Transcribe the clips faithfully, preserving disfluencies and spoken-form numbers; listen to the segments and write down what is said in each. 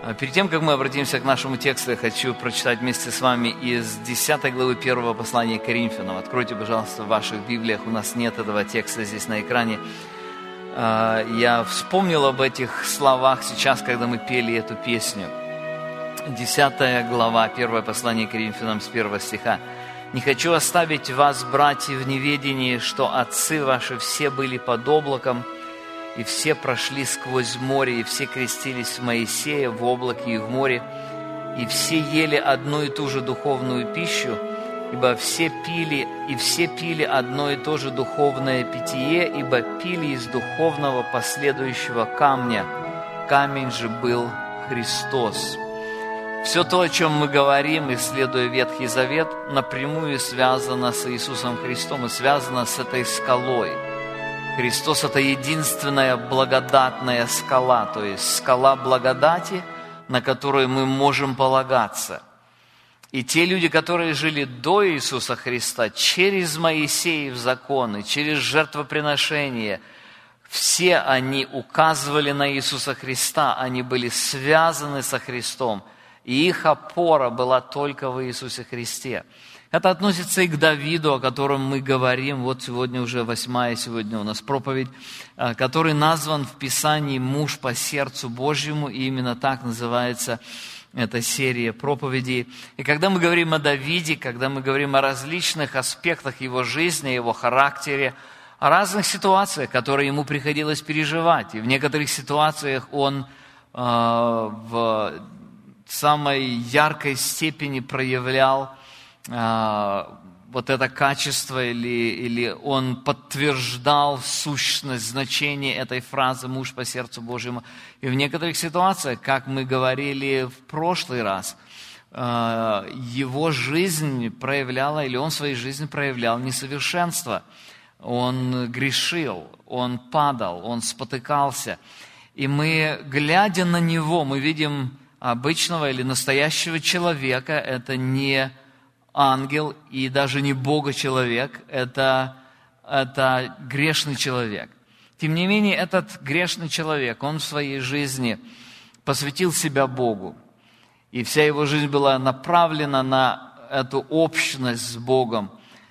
Перед тем, как мы обратимся к нашему тексту, я хочу прочитать вместе с вами из десятой главы первого послания к Коринфянам. Откройте, пожалуйста, в ваших Библиях, у нас нет этого текста здесь на экране. Я вспомнил об этих словах сейчас, когда мы пели эту песню. десятая глава, первое послание к Коринфянам с первого стиха. «Не хочу оставить вас, братья, в неведении, что отцы ваши все были под облаком, и все прошли сквозь море, и все крестились в Моисея в облаке и в море, и все ели одну и ту же духовную пищу, ибо все пили, и все пили одно и то же духовное питье, ибо пили из духовного последующего камня. Камень же был Христос». Все то, о чем мы говорим, исследуя Ветхий Завет, напрямую связано с Иисусом Христом и связано с этой скалой. Христос – это единственная благодатная скала, то есть скала благодати, на которую мы можем полагаться. И те люди, которые жили до Иисуса Христа, через Моисеев закон и через жертвоприношение, все они указывали на Иисуса Христа, они были связаны со Христом, и их опора была только в Иисусе Христе. Это относится и к Давиду, о котором мы говорим. Вот сегодня уже восьмая, сегодня у нас проповедь, который назван в Писании «Муж по сердцу Божьему», и именно так называется эта серия проповедей. И когда мы говорим о Давиде, когда мы говорим о различных аспектах его жизни, его характере, о разных ситуациях, которые ему приходилось переживать, и в некоторых ситуациях он э, в самой яркой степени проявлял вот это качество, или, или он подтверждал сущность, значение этой фразы «муж по сердцу Божьему». И в некоторых ситуациях, как мы говорили в прошлый раз, его жизнь проявляла, или он в своей жизни проявлял несовершенство. Он грешил, он падал, он спотыкался. И мы, глядя на него, мы видим обычного или настоящего человека, это не ангел и даже не Бога-человек, это, это грешный человек. Тем не менее, этот грешный человек, он в своей жизни посвятил себя Богу. И вся его жизнь была направлена на эту общность с Богом.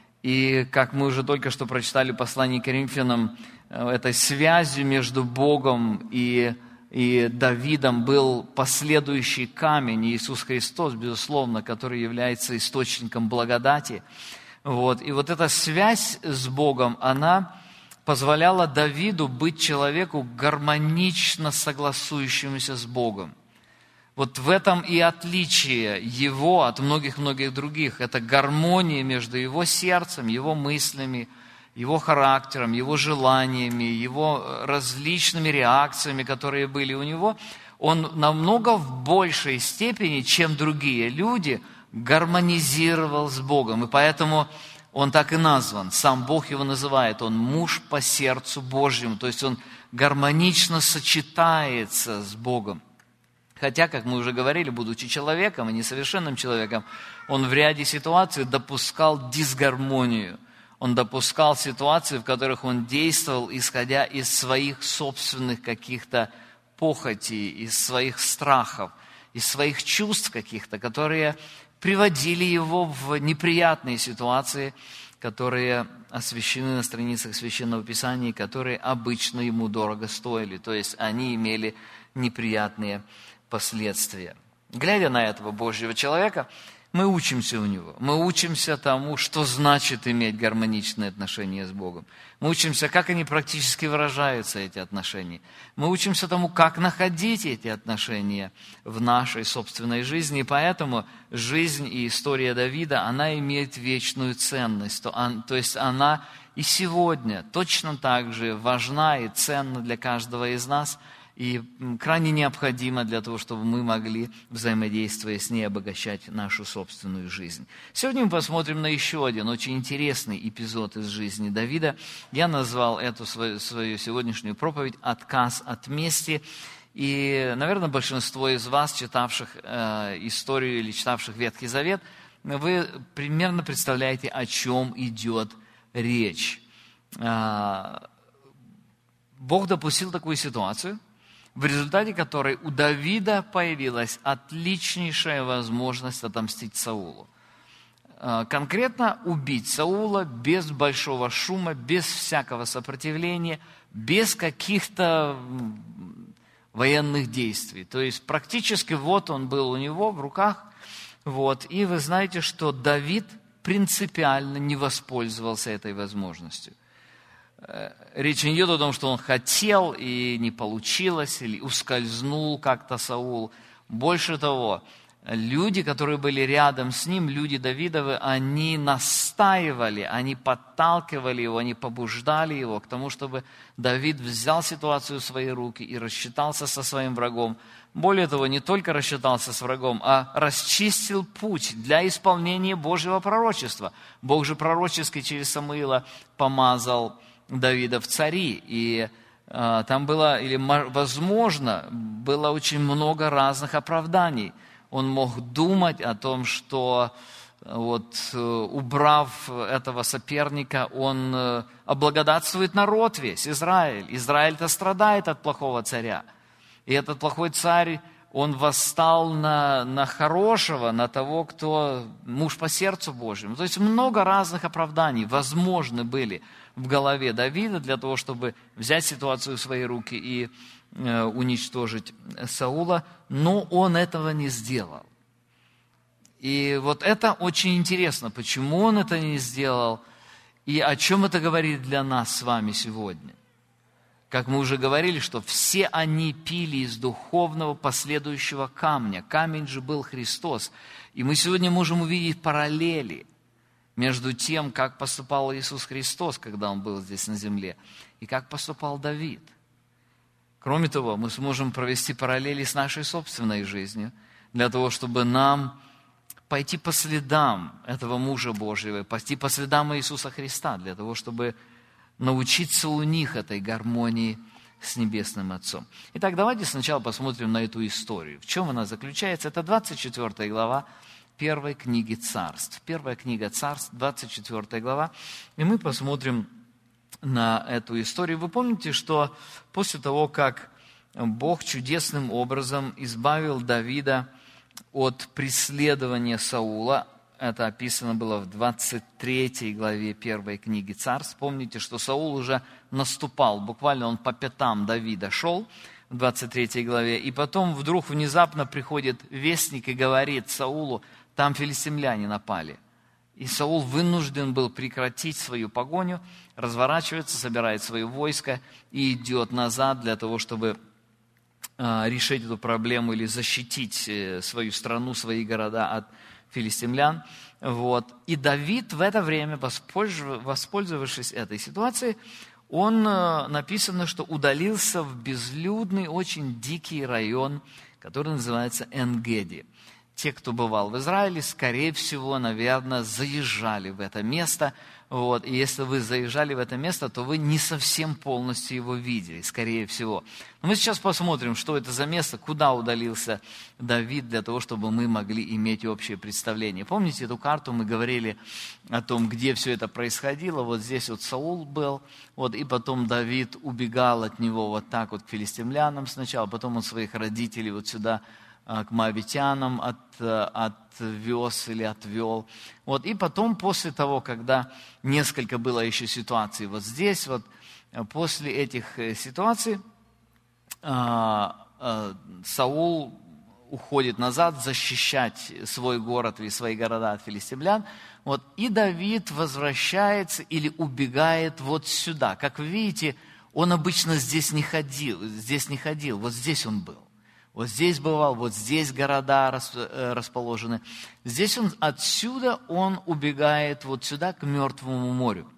И, как мы уже только что прочитали в послании к Коринфянам, этой связью между Богом и И Давидом был последующий камень, Иисус Христос, безусловно, который является источником благодати. Вот. И вот эта связь с Богом, она позволяла Давиду быть человеку гармонично согласующимся с Богом. Вот в этом и отличие его от многих-многих других. Это гармония между его сердцем, его мыслями, его характером, его желаниями, его различными реакциями, которые были у него. Он намного в большей степени, чем другие люди, гармонизировал с Богом. И поэтому он так и назван. Сам Бог его называет. Он муж по сердцу Божьему. То есть он гармонично сочетается с Богом. Хотя, как мы уже говорили, будучи человеком, и несовершенным человеком, он в ряде ситуаций допускал дисгармонию. Он допускал ситуации, в которых он действовал, исходя из своих собственных каких-то похотей, из своих страхов, из своих чувств каких-то, которые приводили его в неприятные ситуации, которые освящены на страницах Священного Писания, которые обычно ему дорого стоили. То есть они имели неприятные последствия. Глядя на этого Божьего человека, мы учимся у него. Мы учимся тому, что значит иметь гармоничные отношения с Богом. Мы учимся, как они практически выражаются, эти отношения. Мы учимся тому, как находить эти отношения в нашей собственной жизни. И поэтому жизнь и история Давида, она имеет вечную ценность. То есть она и сегодня точно так же важна и ценна для каждого из нас. И крайне необходимо для того, чтобы мы могли, взаимодействуя с ней, обогащать нашу собственную жизнь. Сегодня мы посмотрим на еще один очень интересный эпизод из жизни Давида. Я назвал эту свою, свою сегодняшнюю проповедь «Отказ от мести». И, наверное, большинство из вас, читавших э, историю или читавших Ветхий Завет, вы примерно представляете, о чем идет речь. Э, Бог допустил такую ситуацию, в результате которой у Давида появилась отличнейшая возможность отомстить Саулу. Конкретно убить Саула без большого шума, без всякого сопротивления, без каких-то военных действий. То есть практически вот он был у него в руках. Вот. И вы знаете, что Давид принципиально не воспользовался этой возможностью. Речь не идет о том, что он хотел и не получилось, или ускользнул как-то Саул. Больше того, люди, которые были рядом с ним, люди Давидовы, они настаивали, они подталкивали его, они побуждали его к тому, чтобы Давид взял ситуацию в свои руки и рассчитался со своим врагом. Более того, не только рассчитался с врагом, а расчистил путь для исполнения Божьего пророчества. Бог же пророчески через Самуила помазал Давида в цари, и э, там было, или возможно, было очень много разных оправданий. Он мог думать о том, что вот, убрав этого соперника, он облагодатствует народ весь, Израиль. Израиль-то страдает от плохого царя. И этот плохой царь, он восстал на, на хорошего, на того, кто муж по сердцу Божьему. То есть много разных оправданий возможны были в голове Давида для того, чтобы взять ситуацию в свои руки и э, уничтожить Саула, но он этого не сделал. И вот это очень интересно, почему он это не сделал и о чем это говорит для нас с вами сегодня. Как мы уже говорили, что все они пили из духовного последующего камня. Камень же был Христос. И мы сегодня можем увидеть параллели между тем, как поступал Иисус Христос, когда Он был здесь на земле, и как поступал Давид. Кроме того, мы сможем провести параллели с нашей собственной жизнью, для того, чтобы нам пойти по следам этого мужа Божьего, пойти по следам Иисуса Христа, для того, чтобы научиться у них этой гармонии с Небесным Отцом. Итак, давайте сначала посмотрим на эту историю. В чем она заключается? Это двадцать четвёртая глава первой книги Царств. Первая книга Царств, двадцать четвёртая глава. И мы посмотрим на эту историю. Вы помните, что после того, как Бог чудесным образом избавил Давида от преследования Саула, это описано было в двадцать третьей главе первой книги Царств. Помните, что Саул уже наступал, буквально он по пятам Давида шел в двадцать третьей главе. И потом вдруг внезапно приходит вестник и говорит Саулу: там филистимляне напали. И Саул вынужден был прекратить свою погоню, разворачивается, собирает свое войско и идет назад для того, чтобы решить эту проблему или защитить свою страну, свои города от филистимлян. Вот. И Давид в это время, воспользовавшись этой ситуацией, он, написано, что удалился в безлюдный, очень дикий район, который называется Эн-Геди. Те, кто бывал в Израиле, скорее всего, наверное, заезжали в это место. Вот. И если вы заезжали в это место, то вы не совсем полностью его видели, скорее всего. Но мы сейчас посмотрим, что это за место, куда удалился Давид, для того, чтобы мы могли иметь общее представление. Помните эту карту? Мы говорили о том, где все это происходило. Вот здесь вот Саул был, вот, и потом Давид убегал от него вот так вот к филистимлянам сначала, потом он своих родителей вот сюда к моавитянам от, отвез или отвел. Вот. И потом, после того, когда несколько было еще ситуаций вот здесь, вот, после этих ситуаций, Саул уходит назад защищать свой город или свои города от филистимлян. Вот. И Давид возвращается или убегает вот сюда. Как вы видите, он обычно здесь не ходил, здесь не ходил, вот здесь он был. Вот здесь бывал, вот здесь города расположены. Здесь он, отсюда он убегает вот сюда, к Мертвому морю.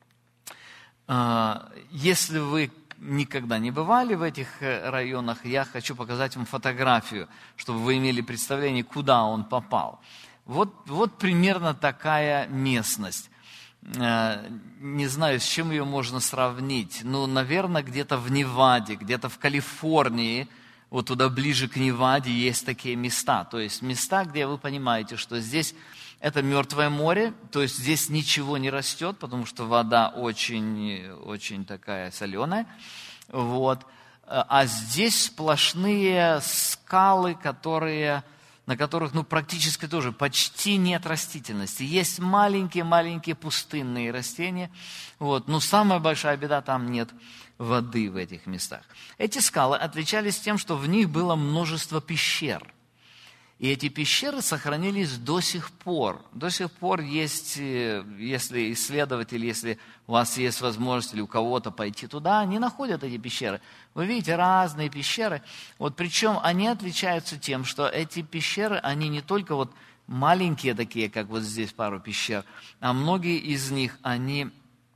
Если вы никогда не бывали в этих районах, я хочу показать вам фотографию, чтобы вы имели представление, куда он попал. Вот, вот примерно такая местность. Не знаю, с чем ее можно сравнить. Ну, наверное, где-то в Неваде, где-то в Калифорнии, вот туда ближе к Неваде есть такие места. То есть места, где вы понимаете, что здесь это Мертвое море, то есть здесь ничего не растет, потому что вода очень, очень такая соленая. Вот. а здесь сплошные скалы, которые, на которых ну, практически тоже почти нет растительности. Есть маленькие-маленькие пустынные растения, вот, но самая большая беда, там нет воды в этих местах. Эти скалы отличались тем, что в них было множество пещер. И эти пещеры сохранились до сих пор. До сих пор есть, если исследователь, если у вас есть возможность или у кого-то пойти туда, они находят эти пещеры. Вы видите разные пещеры. Вот, причем они отличаются тем, что эти пещеры, они не только вот маленькие такие, как вот здесь пару пещер, а многие из них, они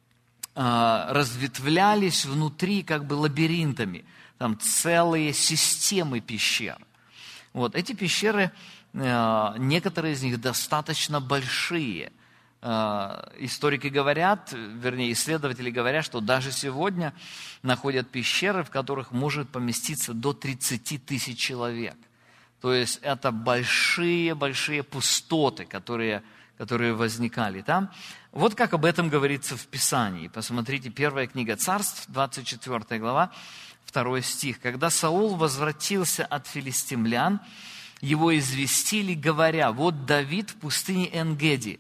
э, разветвлялись внутри как бы лабиринтами. Там целые системы пещер. Вот, эти пещеры, некоторые из них достаточно большие. Историки говорят, вернее, исследователи говорят, что даже сегодня находят пещеры, в которых может поместиться до тридцати тысяч человек. То есть это большие-большие пустоты, которые, которые возникали там. Вот как об этом говорится в Писании. Посмотрите, первая книга Царств, двадцать четвёртая глава. Второй стих. «Когда Саул возвратился от филистимлян, его известили, говоря, вот Давид в пустыне Эн-Геди.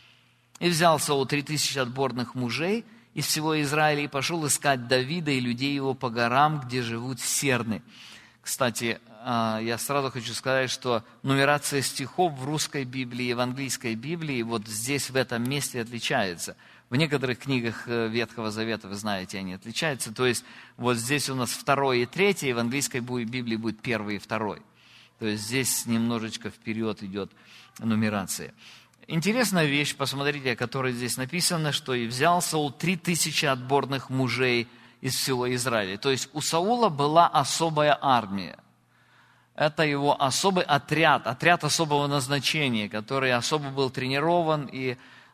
И взял Саул три тысячи отборных мужей из всего Израиля и пошел искать Давида и людей его по горам, где живут серны». Кстати, я сразу хочу сказать, что нумерация стихов в русской Библии и в английской Библии вот здесь, в этом месте отличается. В некоторых книгах Ветхого Завета, вы знаете, они отличаются. То есть вот здесь у нас второй и третий, в английской Библии будет первый и второй. То есть здесь немножечко вперед идет нумерация. Интересная вещь, посмотрите, о которой здесь написано, что «и взял Саул три тысячи отборных мужей из всего Израиля». То есть у Саула была особая армия. Это его особый отряд, отряд особого назначения, который особо был тренирован, и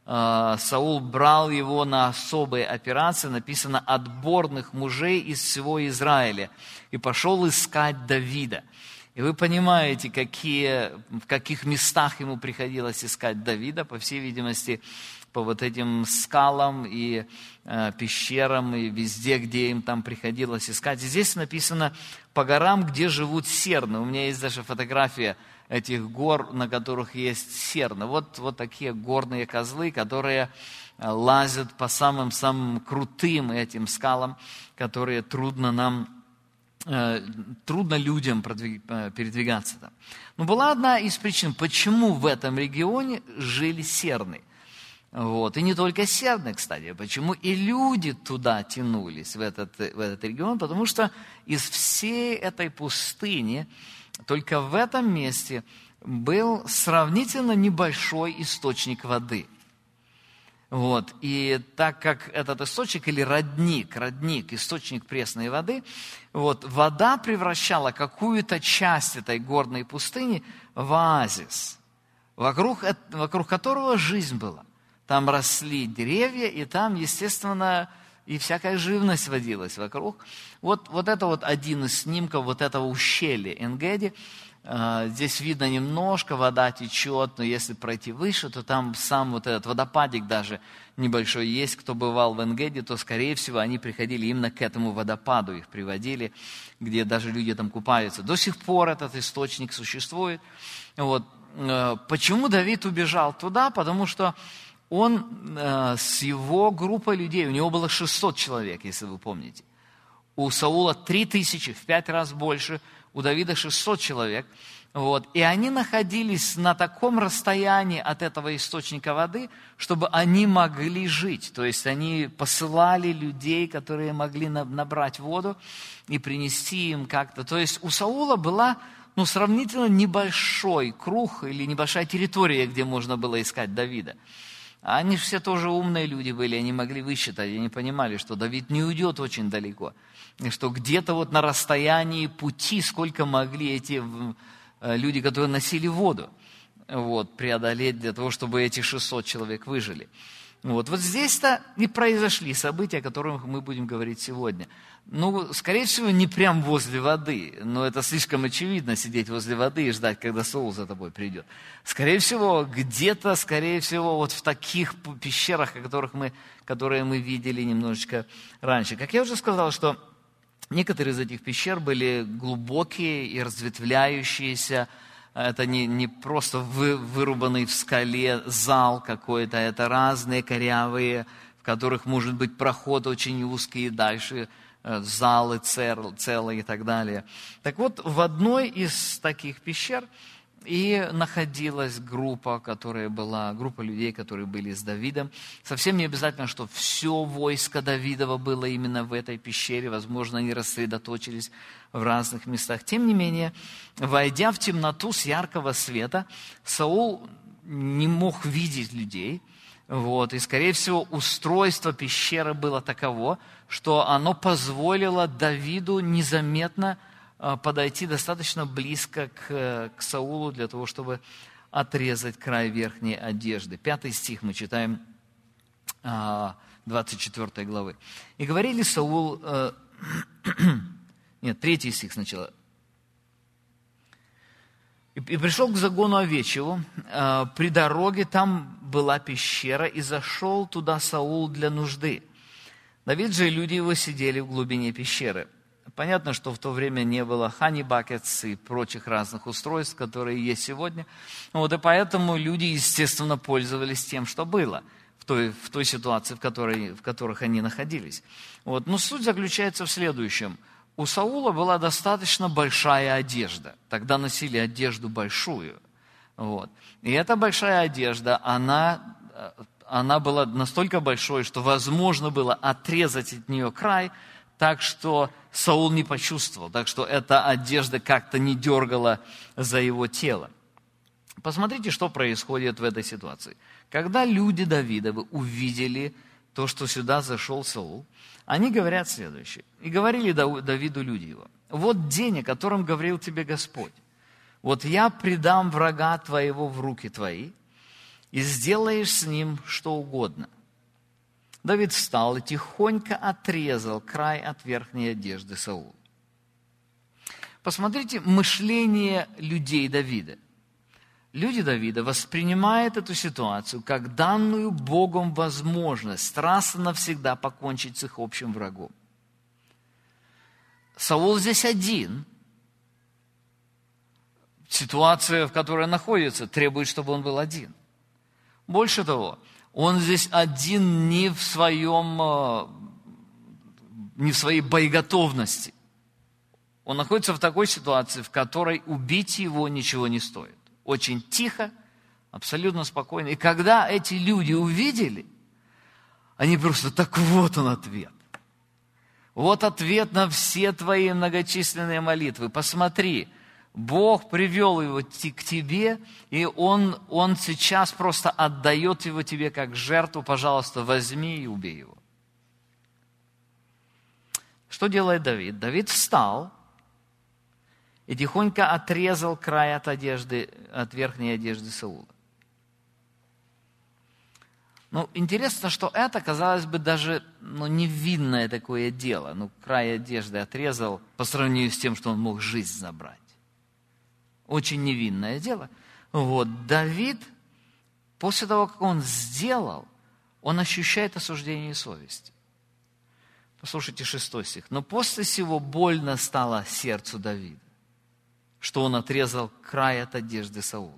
Саул брал его на особые операции, написано, отборных мужей из всего Израиля, и пошел искать Давида. И вы понимаете, какие, в каких местах ему приходилось искать Давида, по всей видимости, по вот этим скалам и э, пещерам, и везде, где им там приходилось искать. И здесь написано «по горам, где живут серны». У меня есть даже фотография этих гор, на которых есть серны. Вот, вот такие горные козлы, которые лазят по самым-самым крутым этим скалам, которые трудно нам, э, трудно людям продвиг, передвигаться там. Но была одна из причин, почему в этом регионе жили серны. Вот. И не только серны, кстати, почему и люди туда тянулись, в этот, в этот регион, потому что из всей этой пустыни только в этом месте был сравнительно небольшой источник воды. Вот. И так как этот источник, или родник, родник, источник пресной воды, вот, вода превращала какую-то часть этой горной пустыни в оазис, вокруг, вокруг которого жизнь была. Там росли деревья, и там, естественно, и всякая живность водилась вокруг. Вот, вот это вот один из снимков вот этого ущелья Эн-Геди. Здесь видно немножко, вода течет, но если пройти выше, то там сам вот этот водопадик даже небольшой есть. Кто бывал в Эн-Геди, то, скорее всего, они приходили именно к этому водопаду, их приводили, где даже люди там купаются. До сих пор этот источник существует. Вот. Почему Давид убежал туда? Потому что он э, с его группой людей, у него было шестьсот человек, если вы помните. У Саула три тысячи, в пять раз больше, у Давида шестьсот человек. Вот. И они находились на таком расстоянии от этого источника воды, чтобы они могли жить. То есть они посылали людей, которые могли набрать воду и принести им как-то. То есть у Саула была ну, сравнительно небольшой круг или небольшая территория, где можно было искать Давида. Они же все тоже умные люди были, они могли высчитать, они понимали, что Давид не уйдет очень далеко, и что где-то вот на расстоянии пути, сколько могли эти люди, которые носили воду, вот, преодолеть для того, чтобы эти шестьсот человек выжили. Вот, вот здесь-то и произошли события, о которых мы будем говорить сегодня. Ну, скорее всего, не прям возле воды, но это слишком очевидно, сидеть возле воды и ждать, когда Саул за тобой придет. Скорее всего, где-то, скорее всего, вот в таких пещерах, о которых мы, которые мы видели немножечко раньше. Как я уже сказал, что Некоторые из этих пещер были глубокие и разветвляющиеся. Это не, не просто вы, вырубанный в скале зал какой-то, это разные корявые, в которых может быть проход очень узкий, и дальше залы целые и так далее. Так вот, в одной из таких пещер и находилась группа, которая была, группа людей, которые были с Давидом. Совсем не обязательно, что все войско Давидова было именно в этой пещере. Возможно, они рассредоточились в разных местах. Тем не менее, войдя в темноту с яркого света, Саул не мог видеть людей. Вот, и, скорее всего, устройство пещеры было таково, что оно позволило Давиду незаметно подойти достаточно близко к, к Саулу для того, чтобы отрезать край верхней одежды. Пятый стих мы читаем двадцать четвёртой главы. «И говорили Саул...» э, Нет, третий стих сначала. «И, и пришел к загону овечьему, э, при дороге там была пещера, и зашел туда Саул для нужды. Давид же и люди его сидели в глубине пещеры». Понятно, что в то время не было honey buckets и прочих разных устройств, которые есть сегодня. Вот, и поэтому люди, естественно, пользовались тем, что было в той, в той ситуации, в которой, в которых они находились. Вот. Но суть заключается в следующем. У Саула была достаточно большая одежда. Тогда носили одежду большую. Вот. И эта большая одежда, она, она была настолько большой, что возможно было отрезать от нее край, так что Саул не почувствовал, так что эта одежда как-то не дергала за его тело. Посмотрите, что происходит в этой ситуации. Когда люди Давидовы увидели то, что сюда зашел Саул, они говорят следующее. «И говорили Давиду люди его: вот день, о котором говорил тебе Господь. Вот я предам врага твоего в руки твои, и сделаешь с ним что угодно». Давид встал и тихонько отрезал край от верхней одежды Саула. Посмотрите мышление людей Давида. Люди Давида воспринимают эту ситуацию как данную Богом возможность раз и навсегда покончить с их общим врагом. Саул здесь один. Ситуация, в которой находится, требует, чтобы он был один. Больше того, он здесь один не в своем, не в своей боеготовности. Он находится в такой ситуации, в которой убить его ничего не стоит. Очень тихо, абсолютно спокойно. И когда эти люди увидели, они просто: так вот он ответ. Вот ответ на все твои многочисленные молитвы. Посмотри, Бог привел его к тебе, и он, он сейчас просто отдает его тебе как жертву. Пожалуйста, возьми и убей его. Что делает Давид? Давид встал и тихонько отрезал край от одежды, от верхней одежды Саула. Ну, интересно, что это, казалось бы, даже ну, невинное такое дело. Ну, край одежды отрезал по сравнению с тем, что он мог жизнь забрать. Очень невинное дело. Вот. Давид, после того, как он сделал, он ощущает осуждение совести. Послушайте шестой стих. «Но после сего больно стало сердцу Давида, что он отрезал край от одежды Саула.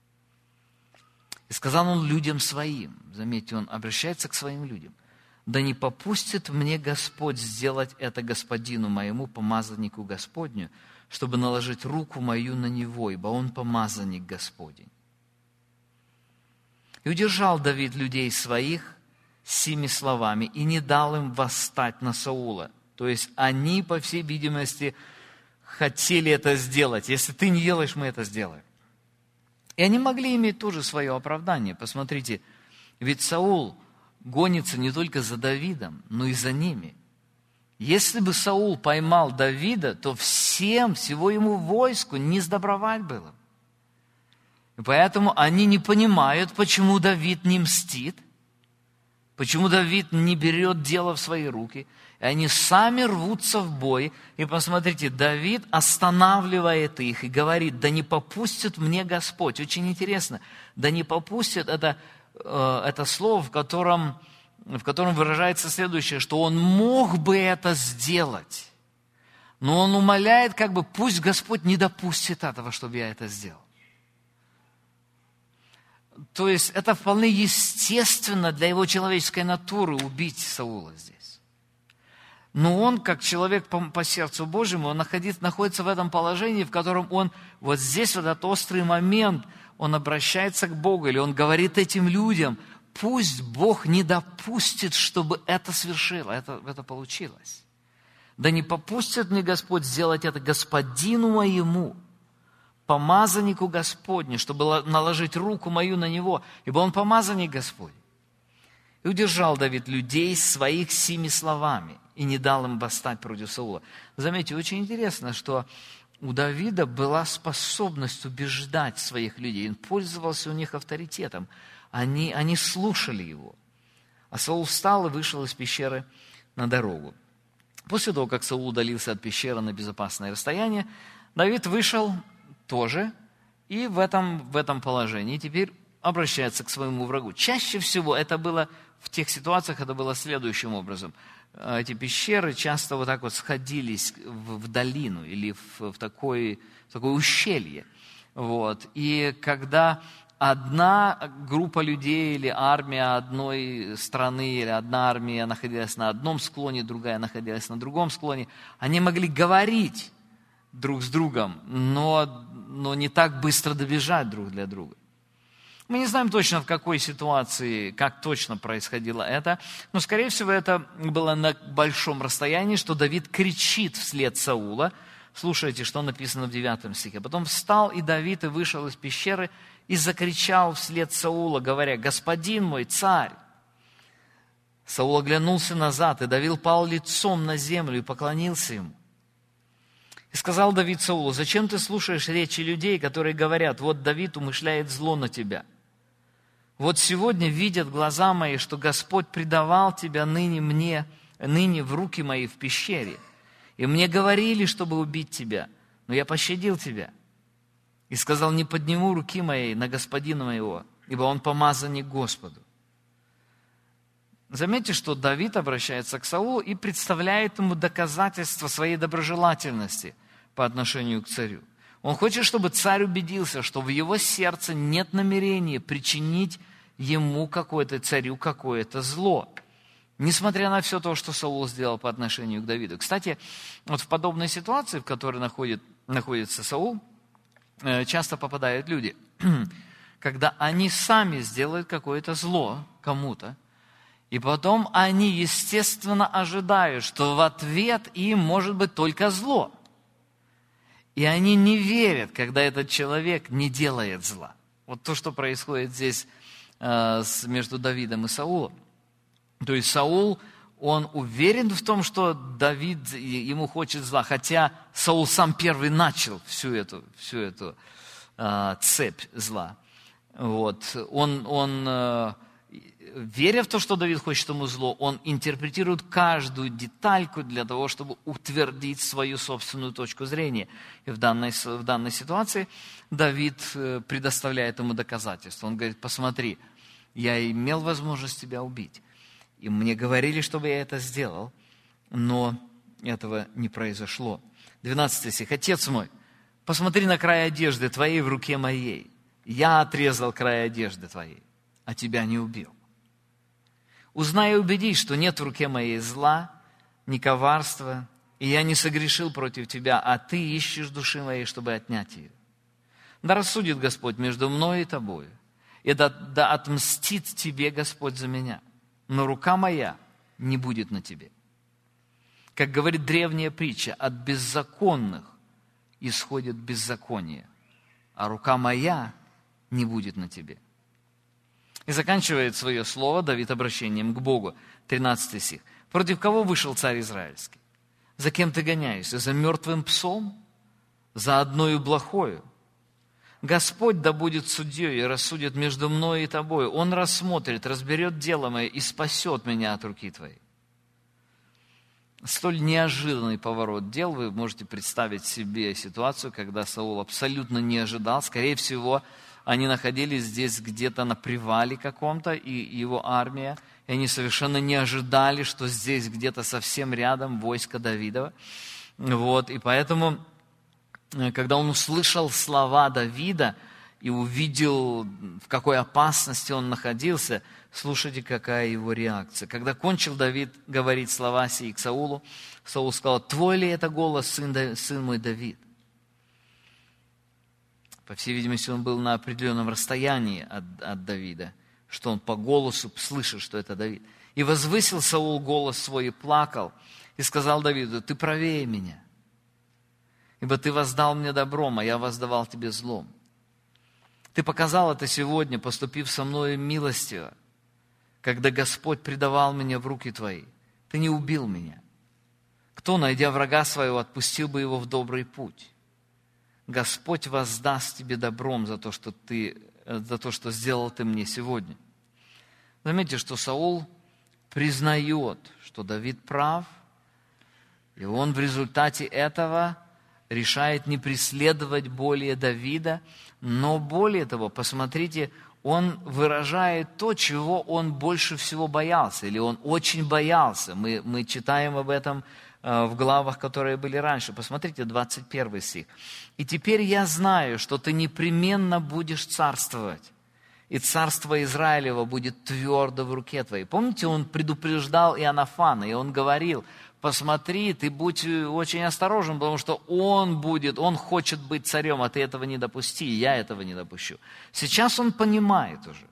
И сказал он людям своим», заметьте, он обращается к своим людям: «Да не попустит мне Господь сделать это господину моему, помазаннику Господню, чтобы наложить руку мою на него, ибо он помазанник Господень». И удержал Давид людей своих сими словами, и не дал им восстать на Саула. То есть они, по всей видимости, хотели это сделать. Если ты не делаешь, мы это сделаем. И они могли иметь тоже свое оправдание. Посмотрите, ведь Саул гонится не только за Давидом, но и за ними. Если бы Саул поймал Давида, то всем, всего ему войску не сдобровать было. И поэтому они не понимают, почему Давид не мстит, почему Давид не берет дело в свои руки. И они сами рвутся в бой. И посмотрите, Давид останавливает их и говорит: «Да не попустит мне Господь». Очень интересно. «Да не попустит» — это, это слово, в котором, в котором выражается следующее, что он мог бы это сделать. Но он умоляет, как бы, пусть Господь не допустит этого, чтобы я это сделал. То есть это вполне естественно для его человеческой натуры убить Саула здесь. Но он, как человек по, по сердцу Божьему, он находит, находится в этом положении, в котором он вот здесь, вот этот острый момент, он обращается к Богу, или он говорит этим людям, пусть Бог не допустит, чтобы это свершило, это, это получилось. Да не попустит мне Господь сделать это господину моему, помазаннику Господню, чтобы наложить руку мою на него, ибо он помазанник Господь. И удержал Давид людей своих сими словами, и не дал им восстать против Саула. Заметьте, очень интересно, что у Давида была способность убеждать своих людей. Он пользовался у них авторитетом. Они, они слушали его. А Саул встал и вышел из пещеры на дорогу. После того, как Саул удалился от пещеры на безопасное расстояние, Давид вышел тоже и в этом, в этом положении теперь обращается к своему врагу. Чаще всего это было в тех ситуациях, это было следующим образом. Эти пещеры часто вот так вот сходились в, в долину или в, в, такой, в такое ущелье. Вот. И когда одна группа людей или армия одной страны, или одна армия находилась на одном склоне, другая находилась на другом склоне, они могли говорить друг с другом, но, но не так быстро добежать друг для друга. Мы не знаем точно, в какой ситуации, как точно происходило это, но, скорее всего, это было на большом расстоянии, что Давид кричит вслед Саула. Слушайте, что написано в девятом стихе. «Потом встал и Давид и вышел из пещеры и закричал вслед Саула, говоря: „Господин мой, царь!“ Саул оглянулся назад, и Давид пал лицом на землю и поклонился ему. И сказал Давид Саулу: „Зачем ты слушаешь речи людей, которые говорят: вот Давид умышляет зло на тебя? Вот сегодня видят глаза мои, что Господь предавал тебя ныне мне, ныне в руки мои в пещере. И мне говорили, чтобы убить тебя, но я пощадил тебя. И сказал: не подниму руки моей на господина моего, ибо он помазанник Господу“». Заметьте, что Давид обращается к Саулу и представляет ему доказательства своей доброжелательности по отношению к царю. Он хочет, чтобы царь убедился, что в его сердце нет намерения причинить ему какое-то, царю какое-то зло, несмотря на все то, что Саул сделал по отношению к Давиду. Кстати, вот в подобной ситуации, в которой находит, находится Саул, часто попадают люди, когда они сами сделают какое-то зло кому-то, и потом они, естественно, ожидают, что в ответ им может быть только зло. И они не верят, когда этот человек не делает зла. Вот то, что происходит здесь э, между Давидом и Саулом. То есть Саул, он уверен в том, что Давид ему хочет зла, хотя Саул сам первый начал всю эту, всю эту э, цепь зла. Вот. Он... он э, веря в то, что Давид хочет ему зло, он интерпретирует каждую детальку для того, чтобы утвердить свою собственную точку зрения. И в данной, в данной ситуации Давид предоставляет ему доказательства. Он говорит: посмотри, я имел возможность тебя убить. И мне говорили, чтобы я это сделал, но этого не произошло. двенадцатый стих. «Отец мой, посмотри на край одежды твоей в руке моей. Я отрезал край одежды твоей, а тебя не убил. Узнай и убедись, что нет в руке моей зла, ни коварства, и я не согрешил против тебя, а ты ищешь души моей, чтобы отнять ее. Да рассудит Господь между мной и тобою, и да, да отмстит тебе Господь за меня, но рука моя не будет на тебе. Как говорит древняя притча, от беззаконных исходит беззаконие, а рука моя не будет на тебе». И заканчивает свое слово Давид обращением к Богу. тринадцатый стих. «Против кого вышел царь израильский? За кем ты гоняешься? За мертвым псом? За одною блохою? Господь да будет судьей и рассудит между мной и тобой. Он рассмотрит, разберет дело мое и спасет меня от руки твоей». Столь неожиданный поворот дел. Вы можете представить себе ситуацию, когда Саул абсолютно не ожидал. Скорее всего, они находились здесь где-то на привале каком-то, и его армия, и они совершенно не ожидали, что здесь где-то совсем рядом войско Давидова. Вот, и поэтому, когда он услышал слова Давида и увидел, в какой опасности он находился, слушайте, какая его реакция. Когда кончил Давид говорить слова сии к Саулу, Саул сказал: «Твой ли это голос, сын, сын мой Давид?» По всей видимости, он был на определенном расстоянии от, от Давида, что он по голосу слышит, что это Давид. «И возвысил Саул голос свой и плакал, и сказал Давиду: ты правее меня, ибо ты воздал мне добром, а я воздавал тебе злом. Ты показал это сегодня, поступив со мною милостиво, когда Господь предавал меня в руки твои. Ты не убил меня. Кто, найдя врага своего, отпустил бы его в добрый путь? Господь воздаст тебе добром за то, что ты, за то, что сделал ты мне сегодня». Заметьте, что Саул признает, что Давид прав, и он в результате этого решает не преследовать более Давида, но более того, посмотрите, он выражает то, чего он больше всего боялся, или он очень боялся. Мы, мы читаем об этом э, в главах, которые были раньше. Посмотрите, двадцать первый стих. «И теперь я знаю, что ты непременно будешь царствовать, и царство Израилева будет твердо в руке твоей». Помните, он предупреждал Иоаннафана, и он говорил: посмотри, ты будь очень осторожен, потому что он будет, он хочет быть царем, а ты этого не допусти, и я этого не допущу. Сейчас он понимает уже.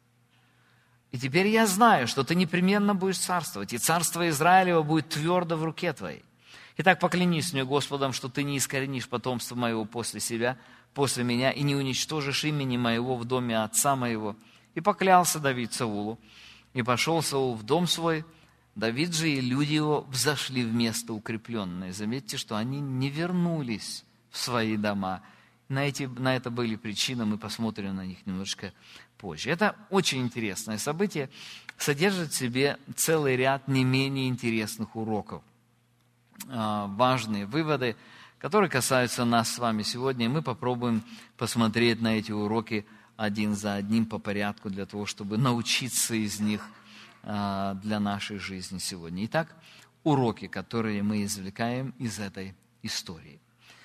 «И теперь я знаю, что ты непременно будешь царствовать, и царство Израилева будет твердо в руке твоей. Итак, поклянись мне Господом, что ты не искоренишь потомство моего после себя, после меня, и не уничтожишь имени моего в доме отца моего». И поклялся Давид Саулу, и пошел Саул в дом свой. Давид же и люди его взошли в место укрепленное. Заметьте, что они не вернулись в свои дома. На, эти, на это были причины, мы посмотрим на них немножко позже. Это очень интересное событие, содержит в себе целый ряд не менее интересных уроков. Важные выводы, которые касаются нас с вами сегодня. И мы попробуем посмотреть на эти уроки один за одним по порядку, для того, чтобы научиться из них для нашей жизни сегодня. Итак, уроки, которые мы извлекаем из этой истории.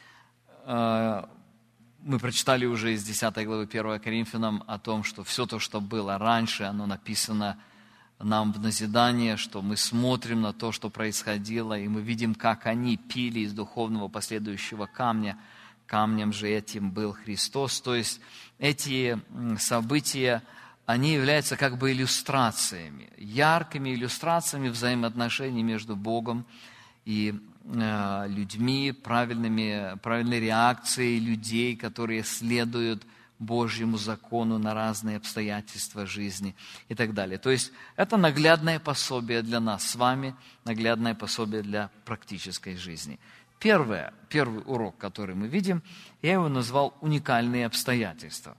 Мы прочитали уже из десятой главы первого Коринфянам о том, что все то, что было раньше, оно написано нам в назидание, что мы смотрим на то, что происходило, и мы видим, как они пили из духовного последующего камня. Камнем же этим был Христос. То есть эти события, они являются как бы иллюстрациями, яркими иллюстрациями взаимоотношений между Богом и э, людьми, правильными, правильной реакцией людей, которые следуют Божьему закону на разные обстоятельства жизни и так далее. То есть это наглядное пособие для нас с вами, наглядное пособие для практической жизни. Первое, первый урок, который мы видим, я его назвал «Уникальные обстоятельства».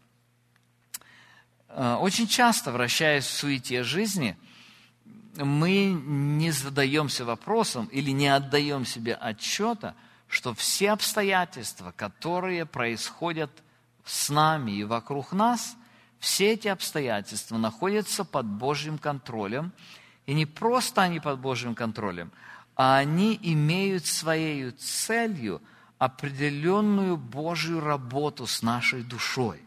Очень часто, вращаясь в суете жизни, мы не задаемся вопросом или не отдаем себе отчета, что все обстоятельства, которые происходят с нами и вокруг нас, все эти обстоятельства находятся под Божьим контролем. И не просто они под Божьим контролем, а они имеют своей целью определенную Божью работу с нашей душой.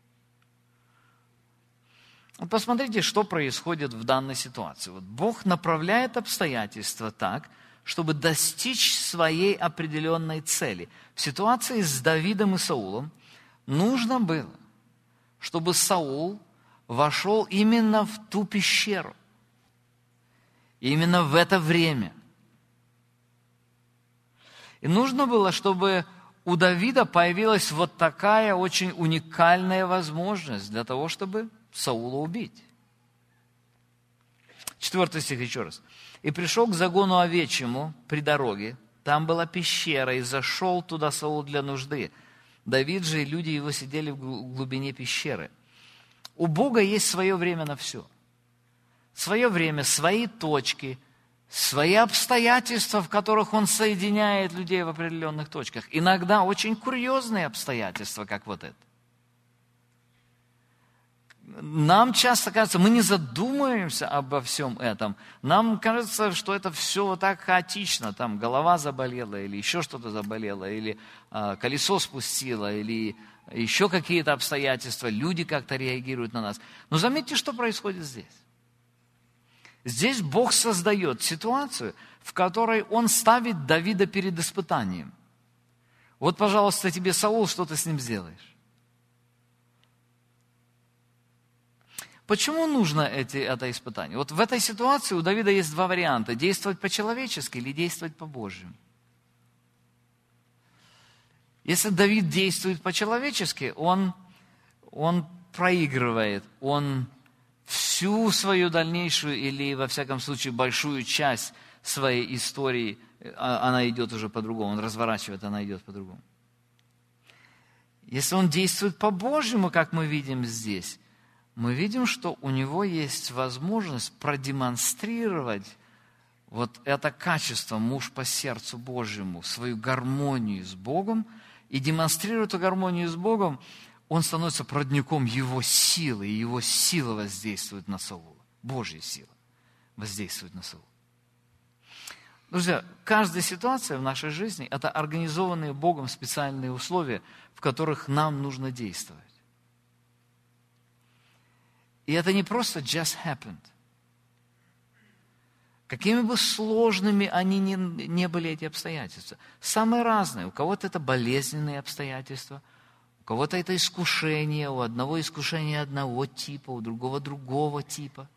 Вот посмотрите, что происходит в данной ситуации. Вот Бог направляет обстоятельства так, чтобы достичь своей определенной цели. В ситуации с Давидом и Саулом нужно было, чтобы Саул вошел именно в ту пещеру, именно в это время. И нужно было, чтобы у Давида появилась вот такая очень уникальная возможность для того, чтобы Саула убить. Четвертый стих еще раз. «И пришел к загону овечьему при дороге, там была пещера, и зашел туда Саул для нужды. Давид же и люди его сидели в глубине пещеры». У Бога есть свое время на все. Свое время, свои точки, свои обстоятельства, в которых Он соединяет людей в определенных точках. Иногда очень курьезные обстоятельства, как вот это. нам часто кажется, мы не задумываемся обо всем этом. Нам кажется, что это все вот так хаотично. Там голова заболела, или еще что-то заболело, или э, колесо спустило, или еще какие-то обстоятельства. Люди как-то реагируют на нас. Но заметьте, что происходит здесь. Здесь Бог создает ситуацию, в которой Он ставит Давида перед испытанием. Вот, пожалуйста, тебе Саул, что ты с ним сделаешь? Почему нужно эти, это испытание? Вот в этой ситуации у Давида есть два варианта. Действовать по-человечески или действовать по-божьему. Если Давид действует по-человечески, он, он проигрывает. Он всю свою дальнейшую или, во всяком случае, большую часть своей истории, она идет уже по-другому. Он разворачивает, она идет по-другому. Если он действует по-божьему, как мы видим здесь, мы видим, что у него есть возможность продемонстрировать вот это качество, муж по сердцу Божьему, свою гармонию с Богом. И демонстрируя эту гармонию с Богом, он становится проводником его силы, и его сила воздействует на Саула. Божья сила воздействует на Саула. Друзья, каждая ситуация в нашей жизни – это организованные Богом специальные условия, в которых нам нужно действовать. И это не просто just happened. Какими бы сложными они ни, не были, эти обстоятельства. Самые разные. У кого-то это болезненные обстоятельства, у кого-то это искушение, у одного искушения одного типа, у другого другого типа.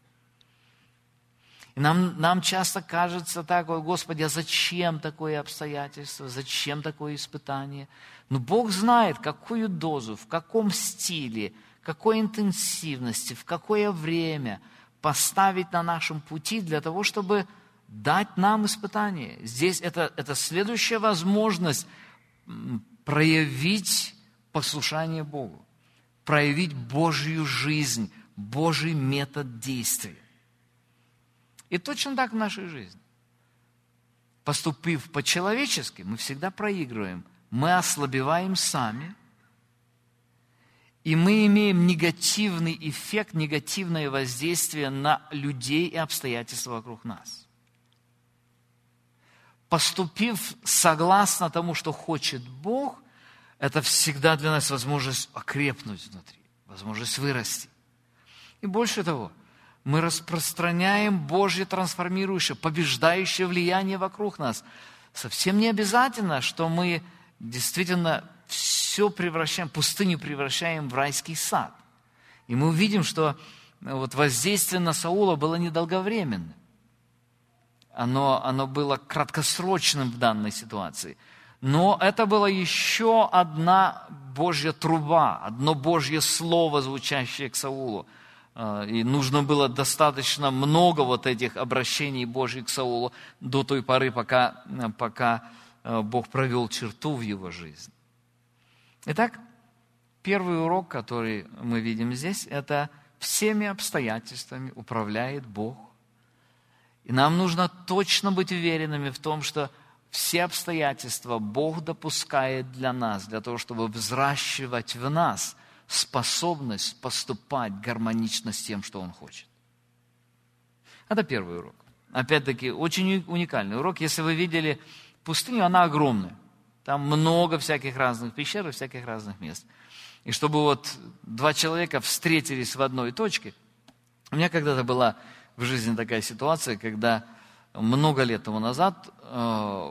И нам, нам часто кажется так, ой, Господи, а зачем такое обстоятельство, зачем такое испытание? Но Бог знает, какую дозу, в каком стиле, какой интенсивности, в какое время поставить на нашем пути для того, чтобы дать нам испытание. Здесь это, это следующая возможность проявить послушание Богу, проявить Божью жизнь, Божий метод действия. И точно так в нашей жизни. Поступив по-человечески, мы всегда проигрываем. Мы ослабеваем сами, и мы имеем негативный эффект, негативное воздействие на людей и обстоятельства вокруг нас. Поступив согласно тому, что хочет Бог, это всегда для нас возможность окрепнуть внутри, возможность вырасти. И больше того, мы распространяем Божье трансформирующее, побеждающее влияние вокруг нас. Совсем не обязательно, что мы действительно все превращаем, пустыню превращаем в райский сад. И мы увидим, что вот воздействие на Саула было недолговременным. Оно, оно было краткосрочным в данной ситуации. Но это была еще одна Божья труба, одно Божье слово, звучащее к Саулу. И нужно было достаточно много вот этих обращений Божьих к Саулу до той поры, пока, пока Бог провел черту в его жизнь. Итак, первый урок, который мы видим здесь, это всеми обстоятельствами управляет Бог. И нам нужно точно быть уверенными в том, что все обстоятельства Бог допускает для нас, для того, чтобы взращивать в нас способность поступать гармонично с тем, что Он хочет. Это первый урок. Опять-таки, очень уникальный урок. Если вы видели пустыню, она огромная. Там много всяких разных пещер и всяких разных мест. И чтобы вот два человека встретились в одной точке. У меня когда-то была в жизни такая ситуация, когда много лет тому назад э,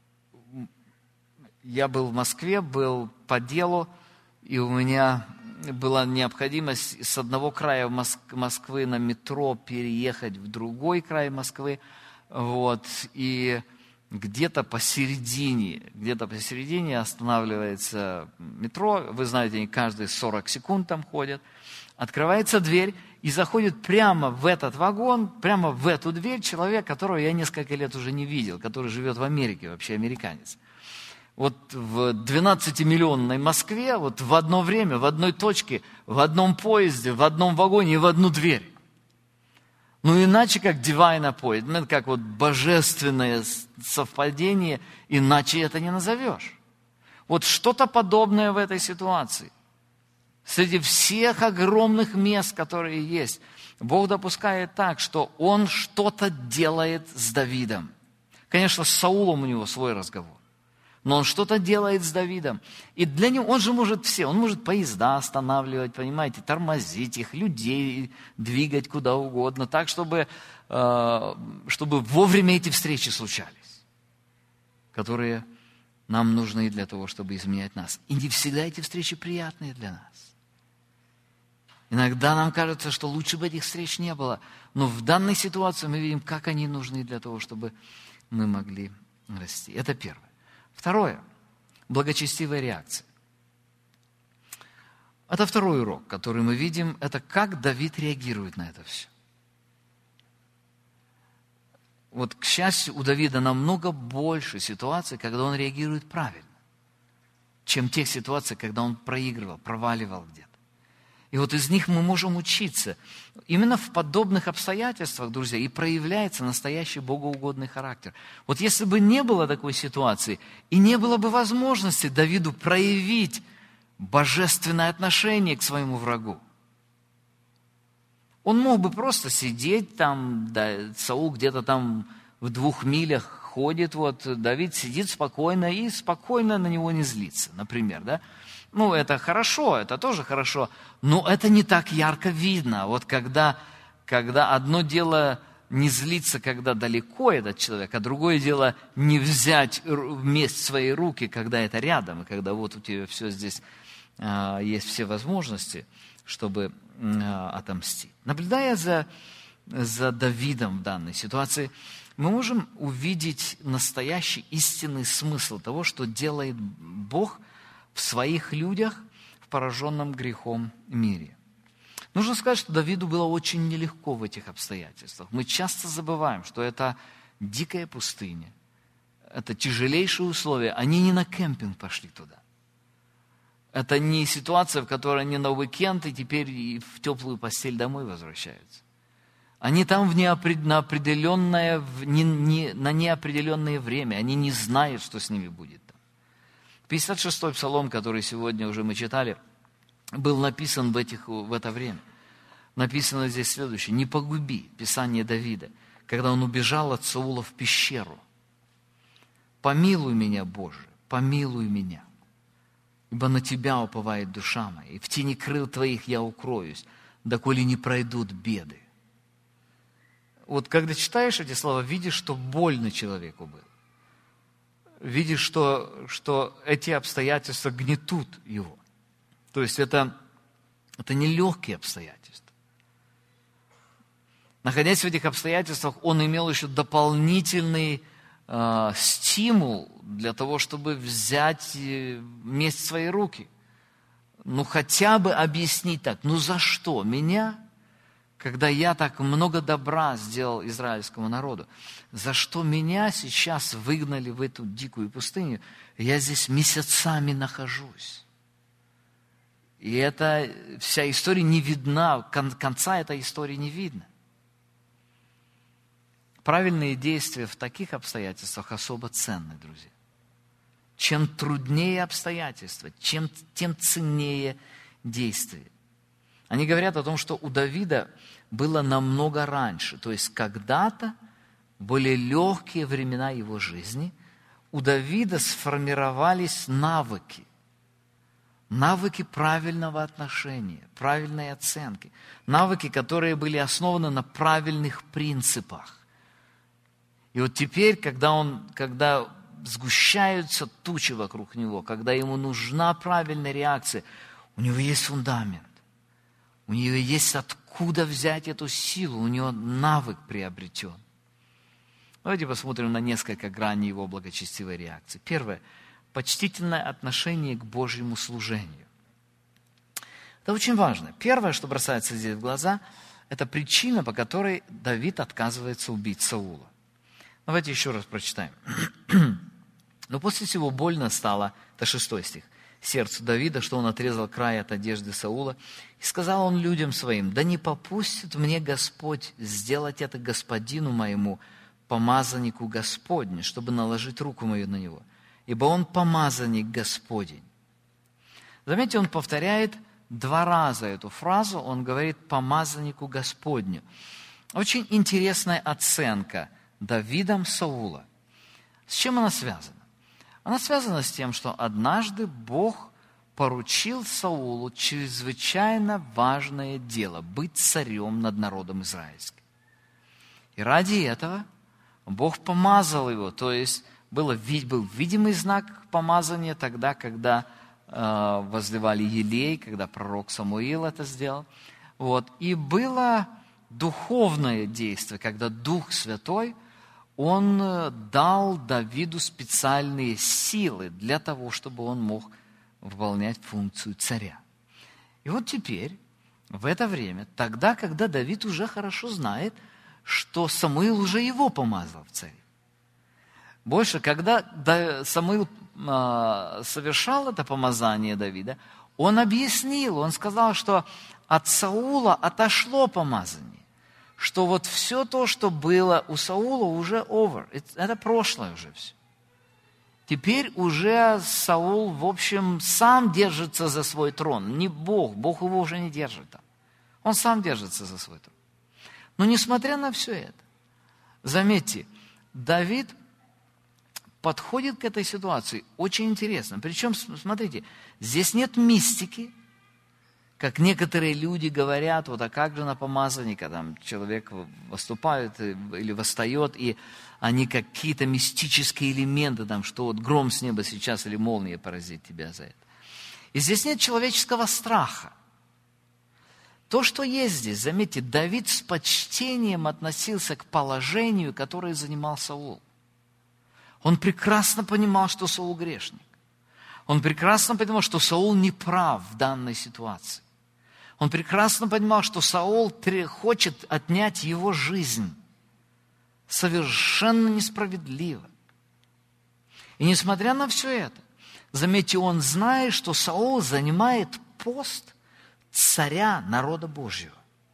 я был в Москве, был по делу, и у меня была необходимость с одного края Моск- Москвы на метро переехать в другой край Москвы. Вот, и где-то посередине, где-то посередине останавливается метро. Вы знаете, они каждые сорок секунд там ходят. Открывается дверь, и заходит прямо в этот вагон, прямо в эту дверь человек, которого я несколько лет уже не видел, который живет в Америке, вообще американец. Вот в двенадцатимиллионной Москве, вот в одно время, в одной точке, в одном поезде, в одном вагоне и в одну дверь. Ну, иначе как divine appointment, как вот божественное совпадение, иначе это не назовешь. Вот что-то подобное в этой ситуации. Среди всех огромных мест, которые есть, Бог допускает так, что Он что-то делает с Давидом. Конечно, с Саулом у него свой разговор. Но Он что-то делает с Давидом. И для него, он же может все, он может поезда останавливать, понимаете, тормозить их, людей двигать куда угодно, так, чтобы, чтобы вовремя эти встречи случались, которые нам нужны для того, чтобы изменять нас. И не всегда эти встречи приятные для нас. Иногда нам кажется, что лучше бы этих встреч не было. Но в данной ситуации мы видим, как они нужны для того, чтобы мы могли расти. Это первое. Второе. Благочестивая реакция. Это второй урок, который мы видим. Это как Давид реагирует на это все. Вот, к счастью, у Давида намного больше ситуаций, когда он реагирует правильно, чем тех ситуаций, когда он проигрывал, проваливал где-то. И вот из них мы можем учиться. Именно в подобных обстоятельствах, друзья, и проявляется настоящий богоугодный характер. Вот если бы не было такой ситуации, и не было бы возможности Давиду проявить божественное отношение к своему врагу, он мог бы просто сидеть там, да, Саул где-то там в двух милях ходит, вот Давид сидит спокойно и спокойно на него не злится, например, да. Ну, это хорошо, это тоже хорошо, но это не так ярко видно. Вот когда, когда одно дело не злиться, когда далеко этот человек, а другое дело не взять вместе в свои руки, когда это рядом, и когда вот у тебя все здесь, а, есть все возможности, чтобы а, отомстить. Наблюдая за, за Давидом в данной ситуации, мы можем увидеть настоящий истинный смысл того, что делает Бог в своих людях в пораженном грехом мире. Нужно сказать, что Давиду было очень нелегко в этих обстоятельствах. Мы часто забываем, что это дикая пустыня, это тяжелейшие условия. Они не на кемпинг пошли туда. Это не ситуация, в которой они на уикенд и теперь в теплую постель домой возвращаются. Они там в неопред... на, определенное... не... Не... на неопределенное время. Они не знают, что с ними будет. пятьдесят шестой псалом, который сегодня уже мы читали, был написан в, этих, в это время. Написано здесь следующее. «Не погуби», Писание Давида, когда он убежал от Саула в пещеру. «Помилуй меня, Боже, помилуй меня, ибо на Тебя уповает душа моя, и в тени крыл Твоих я укроюсь, доколе не пройдут беды». Вот когда читаешь эти слова, видишь, что больно человеку было. Видишь, что, что эти обстоятельства гнетут его. То есть это, это нелегкие обстоятельства. Находясь в этих обстоятельствах, он имел еще дополнительный э, стимул для того, чтобы взять месть в свои руки. Ну, хотя бы объяснить так, ну за что меня, когда я так много добра сделал израильскому народу, за что меня сейчас выгнали в эту дикую пустыню, я здесь месяцами нахожусь. И эта вся история не видна, конца этой истории не видно. Правильные действия в таких обстоятельствах особо ценны, друзья. Чем труднее обстоятельства, чем, тем ценнее действия. Они говорят о том, что у Давида было намного раньше, то есть когда-то, в более легкие времена его жизни, у Давида сформировались навыки, навыки правильного отношения, правильной оценки, навыки, которые были основаны на правильных принципах. И вот теперь, когда, он, когда сгущаются тучи вокруг него, когда ему нужна правильная реакция, у него есть фундамент. У нее есть откуда взять эту силу, у нее навык приобретен. Давайте посмотрим на несколько граней его благочестивой реакции. Первое. Почтительное отношение к Божьему служению. Это очень важно. Первое, что бросается здесь в глаза, это причина, по которой Давид отказывается убить Саула. Давайте еще раз прочитаем. «Но после всего больно стало», это шестой стих, «сердцу Давида, что он отрезал край от одежды Саула, и сказал он людям своим: да не попустит мне Господь сделать это господину моему, помазаннику Господню, чтобы наложить руку мою на него, ибо он помазанник Господень». Заметьте, он повторяет два раза эту фразу он говорит помазаннику Господню. Очень интересная оценка Давидом Саула. С чем она связана? Она связана с тем, что однажды Бог поручил Саулу чрезвычайно важное дело – быть царем над народом израильским. И ради этого Бог помазал его, то есть было, был видимый знак помазания тогда, когда э, возливали елей, когда пророк Самуил это сделал. Вот. И было духовное действие, когда Дух Святой, Он дал Давиду специальные силы для того, чтобы он мог выполнять функцию царя. И вот теперь, в это время, тогда, когда Давид уже хорошо знает, что Самуил уже его помазал в царе. Больше, когда Самуил совершал это помазание Давида, он объяснил, он сказал, что от Саула отошло помазание, что вот все то, что было у Саула, уже over, это прошлое уже все. Теперь уже Саул, в общем, сам держится за свой трон, не Бог, Бог его уже не держит там. Он сам держится за свой трон. Но несмотря на все это, заметьте, Давид подходит к этой ситуации очень интересно. Причем, смотрите, здесь нет мистики, как некоторые люди говорят, вот а как же на помазанника, там человек выступает или восстает, и они какие-то мистические элементы, там, что вот гром с неба сейчас или молния поразит тебя за это. И здесь нет человеческого страха. То, что есть здесь, заметьте, Давид с почтением относился к положению, которое занимал Саул. Он прекрасно понимал, что Саул грешник. Он прекрасно понимал, что Саул не прав в данной ситуации. Он прекрасно понимал, что Саул хочет отнять его жизнь. Совершенно несправедливо. И несмотря на все это, заметьте, он знает, что Саул занимает пост царя народа Божьего.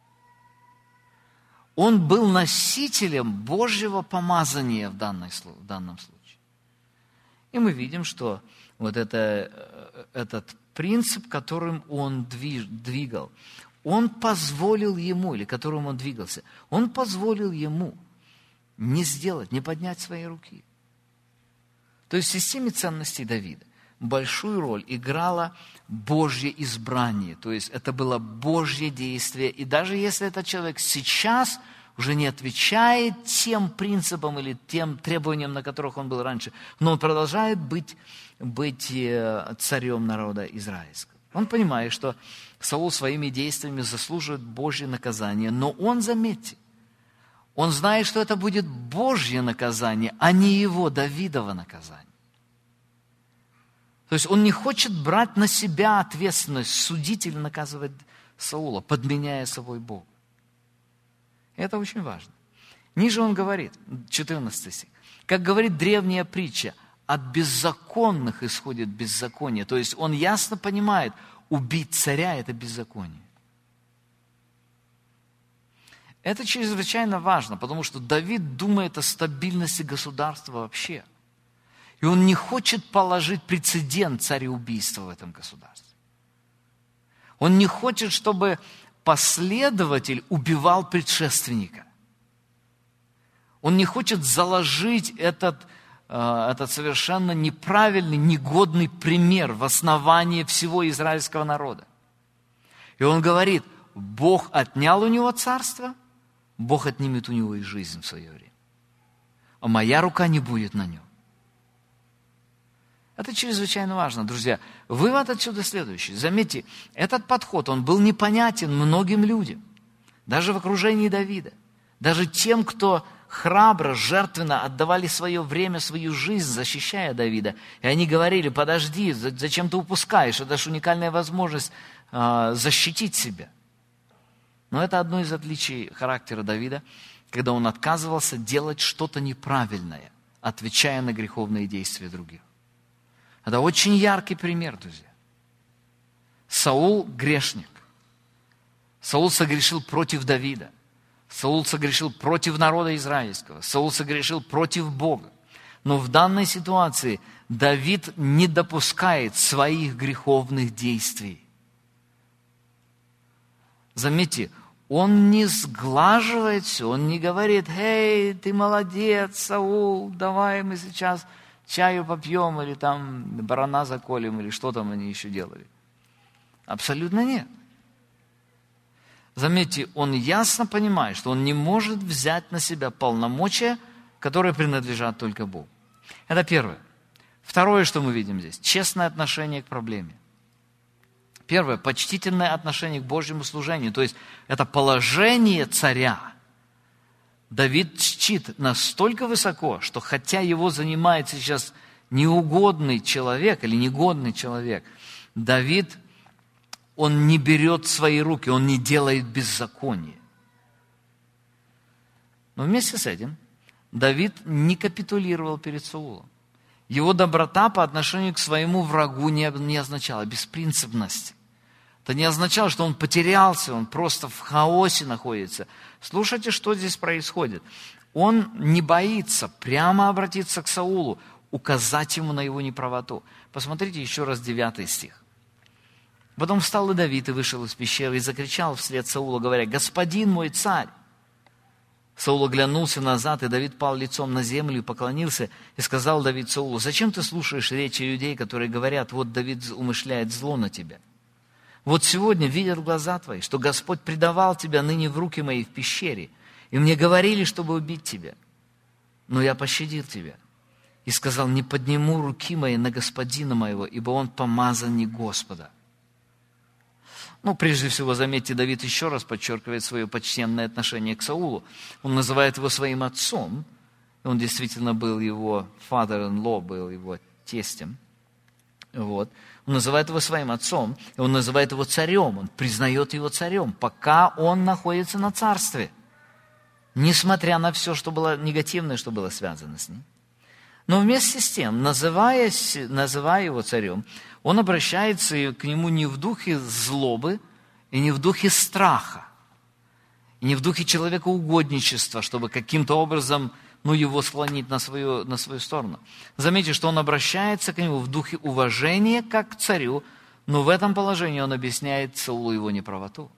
Он был носителем Божьего помазания в, данной, в данном случае. И мы видим, что вот это, этот принцип, которым он двигал, он позволил ему, или которым он двигался, он позволил ему не сделать, не поднять свои руки. То есть в системе ценностей Давида большую роль играло Божье избрание, то есть это было Божье действие, и даже если этот человек сейчас уже не отвечает тем принципам или тем требованиям, на которых он был раньше, но он продолжает быть, быть царем народа израильского. Он понимает, что Саул своими действиями заслуживает Божье наказание, но он, заметьте, он знает, что это будет Божье наказание, а не его, Давидово наказание. То есть он не хочет брать на себя ответственность, судить или наказывать Саула, подменяя собой Бога. Это очень важно. Ниже он говорит, четырнадцатый стих, как говорит древняя притча, от беззаконных исходит беззаконие. То есть он ясно понимает, убить царя – это беззаконие. Это чрезвычайно важно, потому что Давид думает о стабильности государства вообще. И он не хочет положить прецедент цареубийства в этом государстве. Он не хочет, чтобы последователь убивал предшественника. Он не хочет заложить этот, этот совершенно неправильный, негодный пример в основании всего израильского народа. И он говорит, Бог отнял у него царство, Бог отнимет у него и жизнь в свое время. А моя рука не будет на нем. Это чрезвычайно важно, друзья. Вывод отсюда следующий. Заметьте, этот подход, он был непонятен многим людям, даже в окружении Давида. Даже тем, кто храбро, жертвенно отдавали свое время, свою жизнь, защищая Давида. И они говорили, подожди, зачем ты упускаешь? Это же уникальная возможность э, защитить себя. Но это одно из отличий характера Давида, когда он отказывался делать что-то неправильное, отвечая на греховные действия других. Это очень яркий пример, друзья. Саул грешник. Саул согрешил против Давида. Саул согрешил против народа израильского. Саул согрешил против Бога. Но в данной ситуации Давид не допускает своих греховных действий. Заметьте, он не сглаживает все, он не говорит: «Эй, ты молодец, Саул, давай мы сейчас чаю попьем, или там барана заколем, или что там они еще делали». Абсолютно нет. Заметьте, он ясно понимает, что он не может взять на себя полномочия, которые принадлежат только Богу. Это первое. Второе, что мы видим здесь, честное отношение к проблеме. Первое, почтительное отношение к Божьему служению, то есть это положение царя. Давид чтит настолько высоко, что хотя его занимает сейчас неугодный человек или негодный человек, Давид, он не берет в свои руки, он не делает беззаконие. Но вместе с этим Давид не капитулировал перед Саулом. Его доброта по отношению к своему врагу не, не означала беспринципности. Это не означало, что он потерялся, он просто в хаосе находится. Слушайте, что здесь происходит. Он не боится прямо обратиться к Саулу, указать ему на его неправоту. Посмотрите еще раз девятый стих. «Потом встал и Давид и вышел из пещеры и закричал вслед Саулу, говоря: „Господин мой царь!“ Саул оглянулся назад, и Давид пал лицом на землю и поклонился, и сказал Давид Саулу: „Зачем ты слушаешь речи людей, которые говорят: вот Давид умышляет зло на тебя? Вот сегодня видят глаза твои, что Господь предавал тебя ныне в руки мои в пещере, и мне говорили, чтобы убить тебя. Но я пощадил тебя и сказал: не подниму руки мои на господина моего, ибо он помазанник Господа“». Ну, прежде всего, заметьте, Давид еще раз подчеркивает свое почтенное отношение к Саулу. Он называет его своим отцом. Он действительно был его father-in-law, был его тестем. Вот. Он называет его своим отцом, и он называет его царем. Он признает его царем, пока он находится на царстве. Несмотря на все, что было негативное, что было связано с ним. Но вместе с тем, называя, называя его царем, он обращается к нему не в духе злобы и не в духе страха, и не в духе человекоугодничества, чтобы каким-то образом ну, его склонить на свою, на свою сторону. Заметьте, что он обращается к нему в духе уважения как к царю, но в этом положении он объясняет Саулу его неправоту.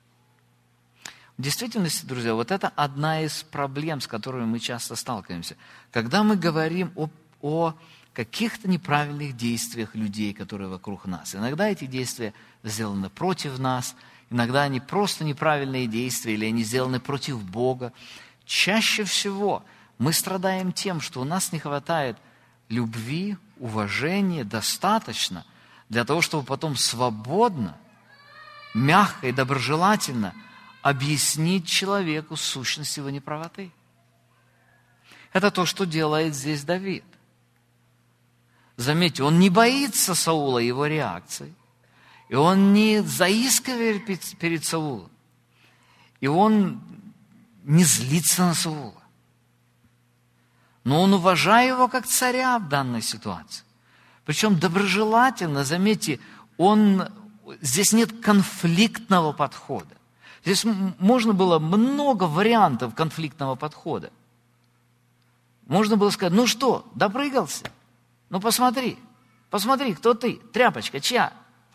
В действительности, друзья, вот это одна из проблем, с которыми мы часто сталкиваемся. Когда мы говорим о, о каких-то неправильных действиях людей, которые вокруг нас. Иногда эти действия сделаны против нас, иногда они просто неправильные действия, или они сделаны против Бога. Чаще всего мы страдаем тем, что у нас не хватает любви, уважения достаточно для того, чтобы потом свободно, мягко и доброжелательно объяснить человеку сущность его неправоты. Это то, что делает здесь Давид. Заметьте, он не боится Саула, его реакции, и он не заискивает перед Саулом, и он не злится на Саула. Но он уважает его как царя в данной ситуации. Причем доброжелательно, заметьте, он, здесь нет конфликтного подхода. Здесь можно было много вариантов конфликтного подхода. Можно было сказать: ну что, допрыгался? Ну посмотри, посмотри, кто ты, тряпочка чья?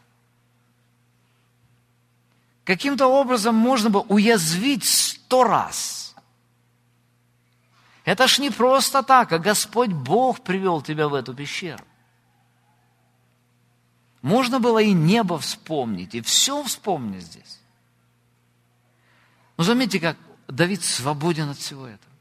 Каким-то образом можно было уязвить сто раз. Это ж не просто так, а Господь Бог привел тебя в эту пещеру. Можно было и небо вспомнить, и все вспомнить здесь. Но заметьте, как Давид свободен от всего этого.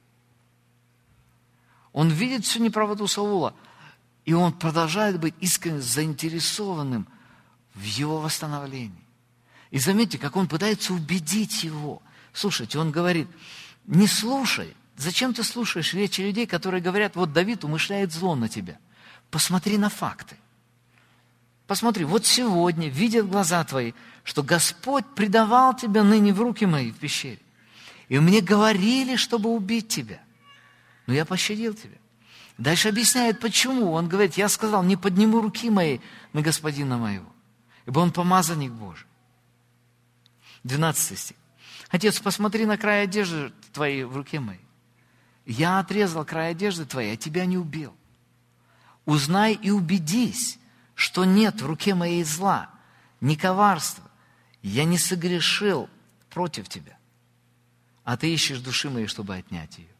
Он видит всю неправоту Саула, и он продолжает быть искренне заинтересованным в его восстановлении. И заметьте, как он пытается убедить его. Слушайте, он говорит: не слушай, зачем ты слушаешь речи людей, которые говорят: вот Давид умышляет зло на тебя. Посмотри на факты. Посмотри, вот сегодня видят глаза твои, что Господь предавал тебя ныне в руки мои в пещере. И мне говорили, чтобы убить тебя. Но я пощадил тебя. Дальше объясняет, почему. Он говорит: я сказал: не подниму руки мои на господина моего, ибо он помазанник Божий. двенадцатый стих. Отец, посмотри на край одежды твоей в руке моей. Я отрезал край одежды твоей, а тебя не убил. Узнай и убедись, что нет в руке моей зла, ни коварства. Я не согрешил против тебя. А ты ищешь души моей, чтобы отнять ее.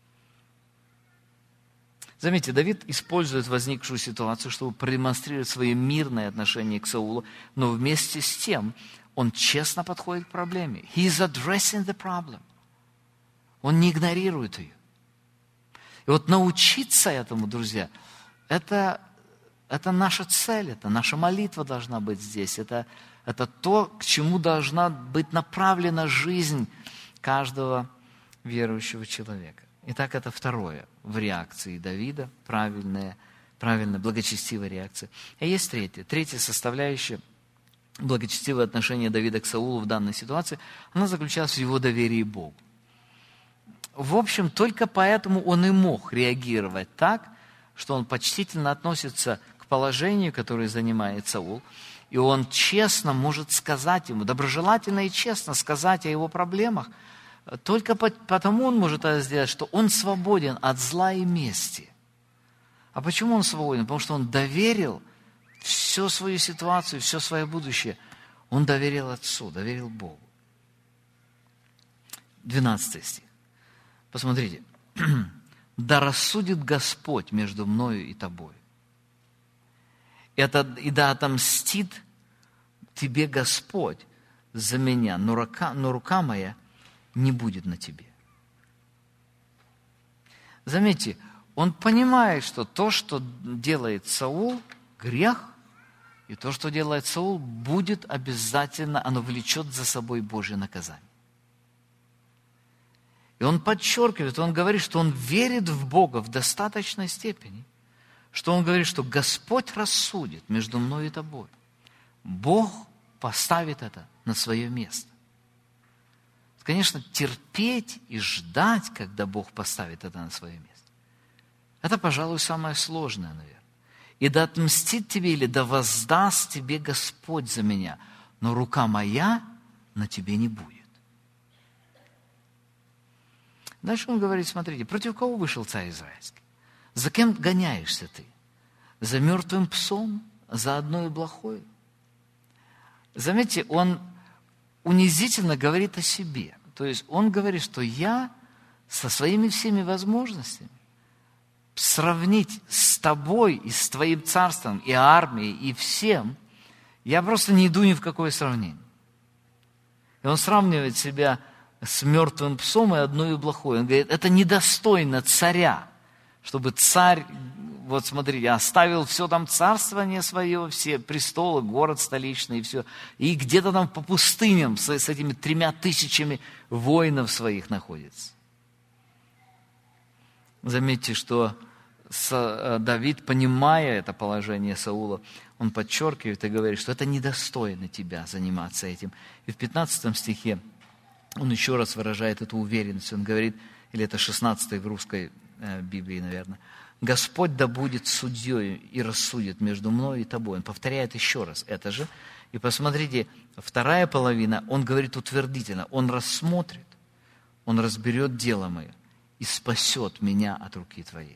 Заметьте, Давид использует возникшую ситуацию, чтобы продемонстрировать свое мирное отношение к Саулу, но вместе с тем он честно подходит к проблеме. He is addressing the problem. Он не игнорирует ее. И вот научиться этому, друзья, это, это наша цель, это наша молитва должна быть здесь. Это, это то, к чему должна быть направлена жизнь каждого верующего человека. Итак, это второе в реакции Давида, правильная, правильная, благочестивая реакция. А есть третья. Третья составляющая благочестивое отношение Давида к Саулу в данной ситуации, она заключалась в его доверии Богу. В общем, только поэтому он и мог реагировать так, что он почтительно относится к положению, которое занимает Саул, и он честно может сказать ему, доброжелательно и честно сказать о его проблемах. Только потому он может это сделать, что он свободен от зла и мести. А почему он свободен? Потому что он доверил всю свою ситуацию, все свое будущее. Он доверил Отцу, доверил Богу. двенадцатый стих. Посмотрите. «Да рассудит Господь между мною и тобой. Это, и да отомстит тебе Господь за меня, но рука, но рука моя не будет на тебе». Заметьте, он понимает, что то, что делает Саул, грех, и то, что делает Саул, будет обязательно, оно влечет за собой Божье наказание. И он подчеркивает, он говорит, что он верит в Бога в достаточной степени, что он говорит, что Господь рассудит между мной и тобой. Бог поставит это на свое место. Конечно, терпеть и ждать, когда Бог поставит это на свое место, это, пожалуй, самое сложное, наверное. «И да отмстит тебе или да воздаст тебе Господь за меня, но рука моя на тебе не будет». Дальше он говорит, смотрите, против кого вышел царь израильский? За кем гоняешься ты? За мертвым псом? За одной блохой? Заметьте, он унизительно говорит о себе. То есть он говорит, что я со своими всеми возможностями сравнить с тобой и с твоим царством, и армией, и всем, я просто не иду ни в какое сравнение. И он сравнивает себя с мертвым псом и одной блохой. Он говорит, это недостойно царя, чтобы царь, вот смотрите, оставил все там царствование свое, все престолы, город столичный и все, и где-то там по пустыням с, с этими тремя тысячами воинов своих находится. Заметьте, что Давид, понимая это положение Саула, он подчеркивает и говорит, что это недостойно тебя заниматься этим. И в пятнадцатом стихе он еще раз выражает эту уверенность. Он говорит, или это шестнадцатый в русской э, Библии, наверное, «Господь да будет судьей и рассудит между мной и тобой». Он повторяет еще раз это же. И посмотрите, вторая половина, он говорит утвердительно, он рассмотрит, он разберет дело мое и спасет меня от руки твоей.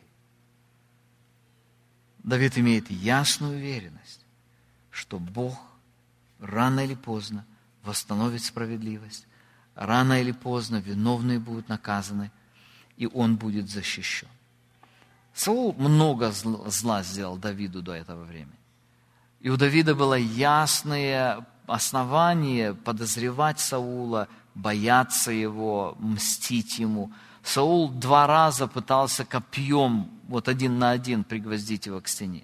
Давид имеет ясную уверенность, что Бог рано или поздно восстановит справедливость, рано или поздно виновные будут наказаны, и он будет защищен. Саул много зла сделал Давиду до этого времени. И у Давида было ясное основание подозревать Саула, бояться его, мстить ему. Саул два раза пытался копьем, вот один на один, пригвоздить его к стене.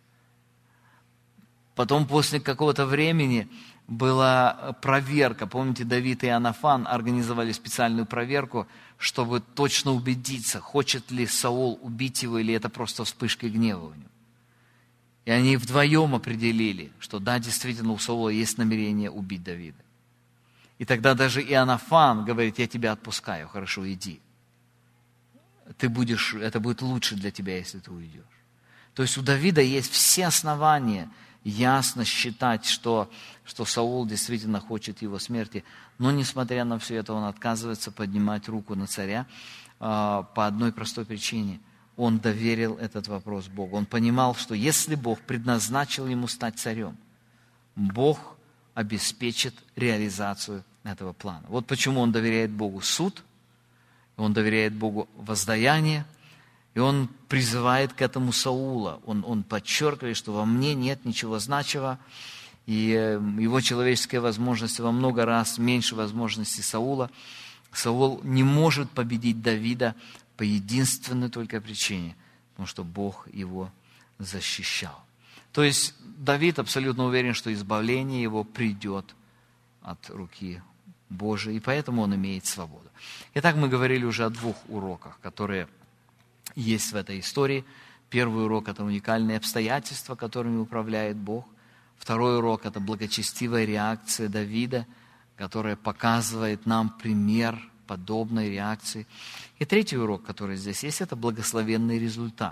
Потом, после какого-то времени, была проверка. Помните, Давид и Иоаннафан организовали специальную проверку, чтобы точно убедиться, хочет ли Саул убить его, или это просто вспышка гнева у него. И они вдвоем определили, что да, действительно, у Саула есть намерение убить Давида. И тогда даже Иоаннафан говорит, я тебя отпускаю, хорошо, иди. Ты будешь, это будет лучше для тебя, если ты уйдешь. То есть у Давида есть все основания ясно считать, что, что Саул действительно хочет его смерти. Но, несмотря на все это, он отказывается поднимать руку на царя э, по одной простой причине. Он доверил этот вопрос Богу. Он понимал, что если Бог предназначил ему стать царем, Бог обеспечит реализацию этого плана. Вот почему он доверяет Богу суд, он доверяет Богу воздаяние, и он призывает к этому Саула. Он, он подчеркивает, что во мне нет ничего значимого, и его человеческие возможности во много раз меньше возможностей Саула. Саул не может победить Давида по единственной только причине, потому что Бог его защищал. То есть Давид абсолютно уверен, что избавление его придет от руки Божией, и поэтому он имеет свободу. Итак, мы говорили уже о двух уроках, которые есть в этой истории. Первый урок – это уникальные обстоятельства, которыми управляет Бог. Второй урок – это благочестивая реакция Давида, которая показывает нам пример подобной реакции. И третий урок, который здесь есть, это благословенный результат.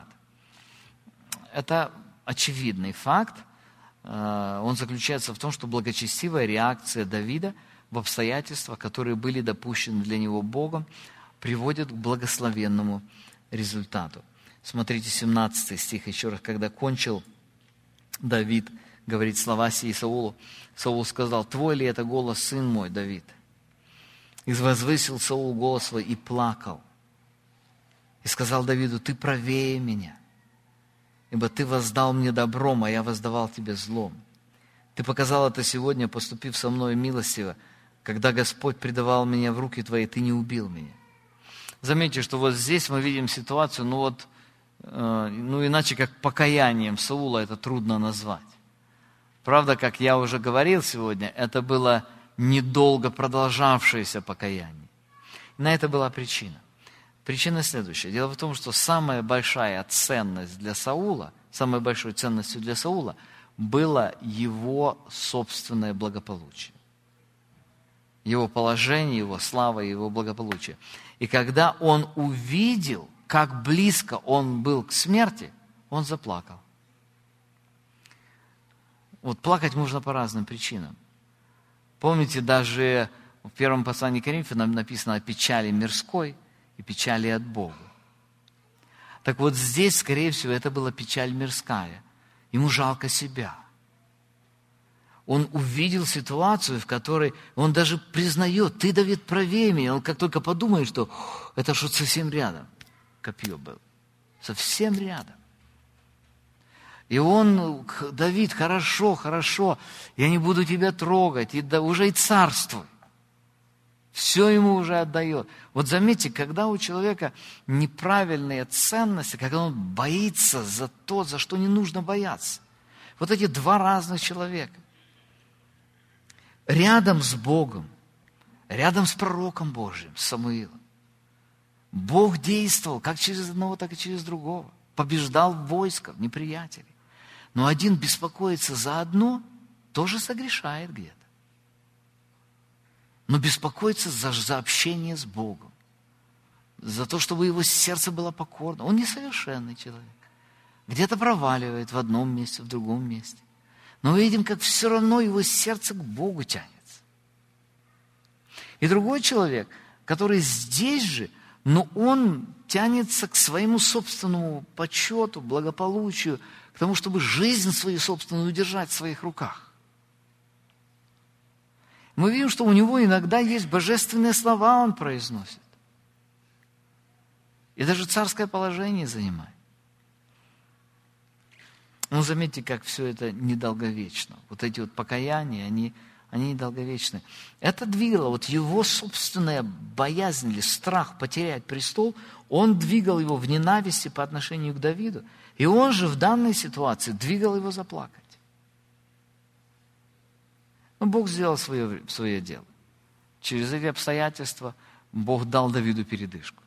Это очевидный факт. Он заключается в том, что благочестивая реакция Давида в обстоятельствах, которые были допущены для него Богом, приводит к благословенному результату. Смотрите, семнадцатый стих еще раз. «Когда кончил Давид говорить слова сии Саулу, Саул сказал: твой ли это голос, сын мой, Давид? И возвысил Саул голос свой и плакал. И сказал Давиду: ты правее меня, ибо ты воздал мне добром, а я воздавал тебе злом. Ты показал это сегодня, поступив со мной милостиво. Когда Господь предавал меня в руки твои, ты не убил меня». Заметьте, что вот здесь мы видим ситуацию, ну вот, э, ну иначе как покаянием Саула это трудно назвать. Правда, как я уже говорил сегодня, это было недолго продолжавшееся покаяние. И на это была причина. Причина следующая. Дело в том, что самая большая ценность для Саула, самой большой ценностью для Саула было его собственное благополучие. Его положение, его слава, его благополучие. И когда он увидел, как близко он был к смерти, он заплакал. Вот плакать можно по разным причинам. Помните, даже в первом послании к Коринфянам написано о печали мирской и печали от Бога. Так вот здесь, скорее всего, это была печаль мирская. Ему жалко себя. Он увидел ситуацию, в которой он даже признает: ты, Давид, правее меня. Он как только подумает, что это что совсем рядом. Копье было. Совсем рядом. И он: Давид, хорошо, хорошо, я не буду тебя трогать, и да, уже и царствуй. Все ему уже отдает. Вот заметьте, когда у человека неправильные ценности, когда он боится за то, за что не нужно бояться. Вот эти два разных человека. Рядом с Богом, рядом с пророком Божьим, с Самуилом. Бог действовал как через одного, так и через другого. Побеждал войско, неприятелей. Но один беспокоится за одно, тоже согрешает где-то. Но беспокоится за, за общение с Богом. За то, чтобы его сердце было покорно. Он несовершенный человек. Где-то проваливает в одном месте, в другом месте. Но мы видим, как все равно его сердце к Богу тянется. И другой человек, который здесь же, но он тянется к своему собственному почету, благополучию, к тому, чтобы жизнь свою собственную удержать в своих руках. Мы видим, что у него иногда есть божественные слова, он произносит. И даже царское положение занимает. Но заметьте, как все это недолговечно. Вот эти вот покаяния, они, они недолговечны. Это двигало, вот его собственная боязнь или страх потерять престол, он двигал его в ненависти по отношению к Давиду. И он же в данной ситуации двигал его заплакать. Но Бог сделал свое, свое дело. Через эти обстоятельства Бог дал Давиду передышку.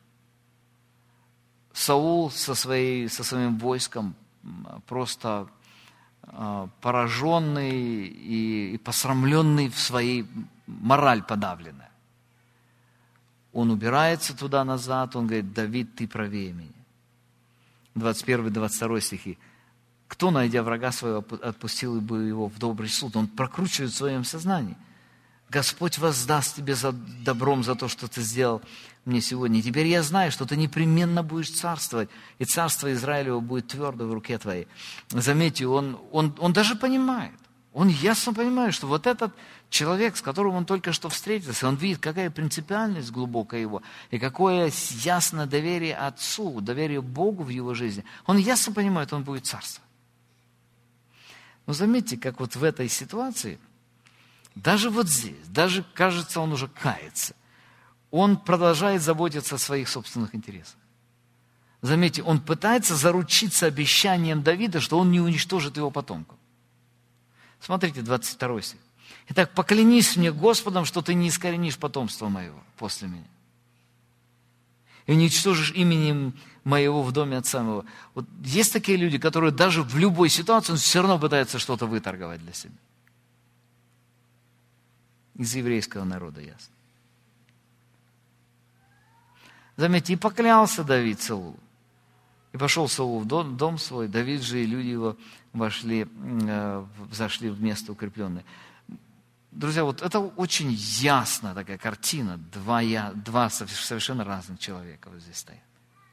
Саул со, своей, со своим войском просто э, пораженный и, и посрамленный в своей мораль подавленная. Он убирается туда-назад, он говорит: Давид, ты правее меня. двадцать первый двадцать второй стихи. Кто, найдя врага своего, отпустил бы его в добрый суд? Он прокручивает в своем сознании. Господь воздаст тебе за добром за то, что ты сделал мне сегодня. И теперь я знаю, что ты непременно будешь царствовать, и царство Израилева будет твердо в руке твоей. Заметьте, он, он, он даже понимает, Он ясно понимает, что вот этот человек, с которым он только что встретился, он видит, какая принципиальность глубокая его, и какое ясное доверие Отцу, доверие Богу в его жизни. Он ясно понимает, он будет царствовать. Но заметьте, как вот в этой ситуации, даже вот здесь, даже, кажется, он уже кается, он продолжает заботиться о своих собственных интересах. Заметьте, он пытается заручиться обещанием Давида, что он не уничтожит его потомков. Смотрите, двадцать второй стих. «Итак, поклянись мне Господом, что ты не искоренишь потомство моего после меня. И уничтожишь именем моего в доме отца моего». Вот есть такие люди, которые даже в любой ситуации, он все равно пытается что-то выторговать для себя. Из еврейского народа, ясно. Заметьте, и поклялся Давид Саулу. И пошел Саул в дом, дом свой, Давид же и люди его вошли, э, зашли в место укрепленное. Друзья, вот это очень ясная такая картина. Два, я, два совершенно разных человека вот здесь стоят.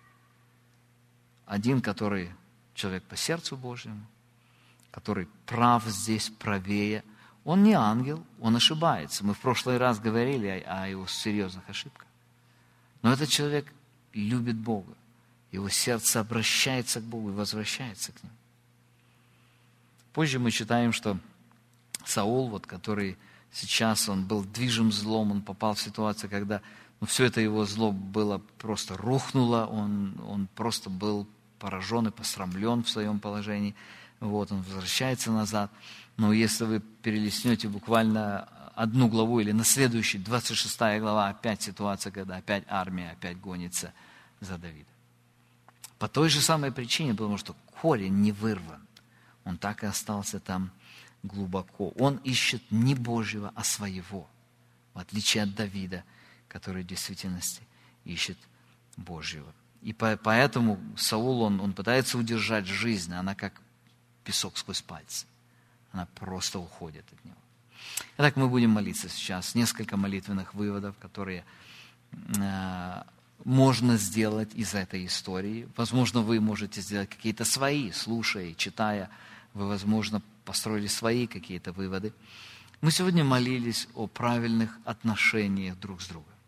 Один, который человек по сердцу Божьему, который прав здесь, правее. Он не ангел, он ошибается. Мы в прошлый раз говорили о, о его серьезных ошибках. Но этот человек любит Бога. Его сердце обращается к Богу и возвращается к Нему. Позже мы читаем, что Саул, вот, который сейчас он был движим злом, он попал в ситуацию, когда ну, все это его зло было просто рухнуло, он, он просто был поражен и посрамлен в своем положении. Вот, он возвращается назад. Но если вы перелистнете буквально одну главу или на следующую, двадцать шестая глава, опять ситуация, когда опять армия опять гонится за Давидом. По той же самой причине, потому что корень не вырван. Он так и остался там глубоко. Он ищет не Божьего, а своего. В отличие от Давида, который в действительности ищет Божьего. И поэтому Саул, он, он пытается удержать жизнь, она как песок сквозь пальцы. Она просто уходит от него. Итак, мы будем молиться сейчас. Несколько молитвенных выводов, которые э, можно сделать из этой истории. Возможно, вы можете сделать какие-то свои, слушая, читая. Вы, возможно, построили свои какие-то выводы. Мы сегодня молились о правильных отношениях друг с другом.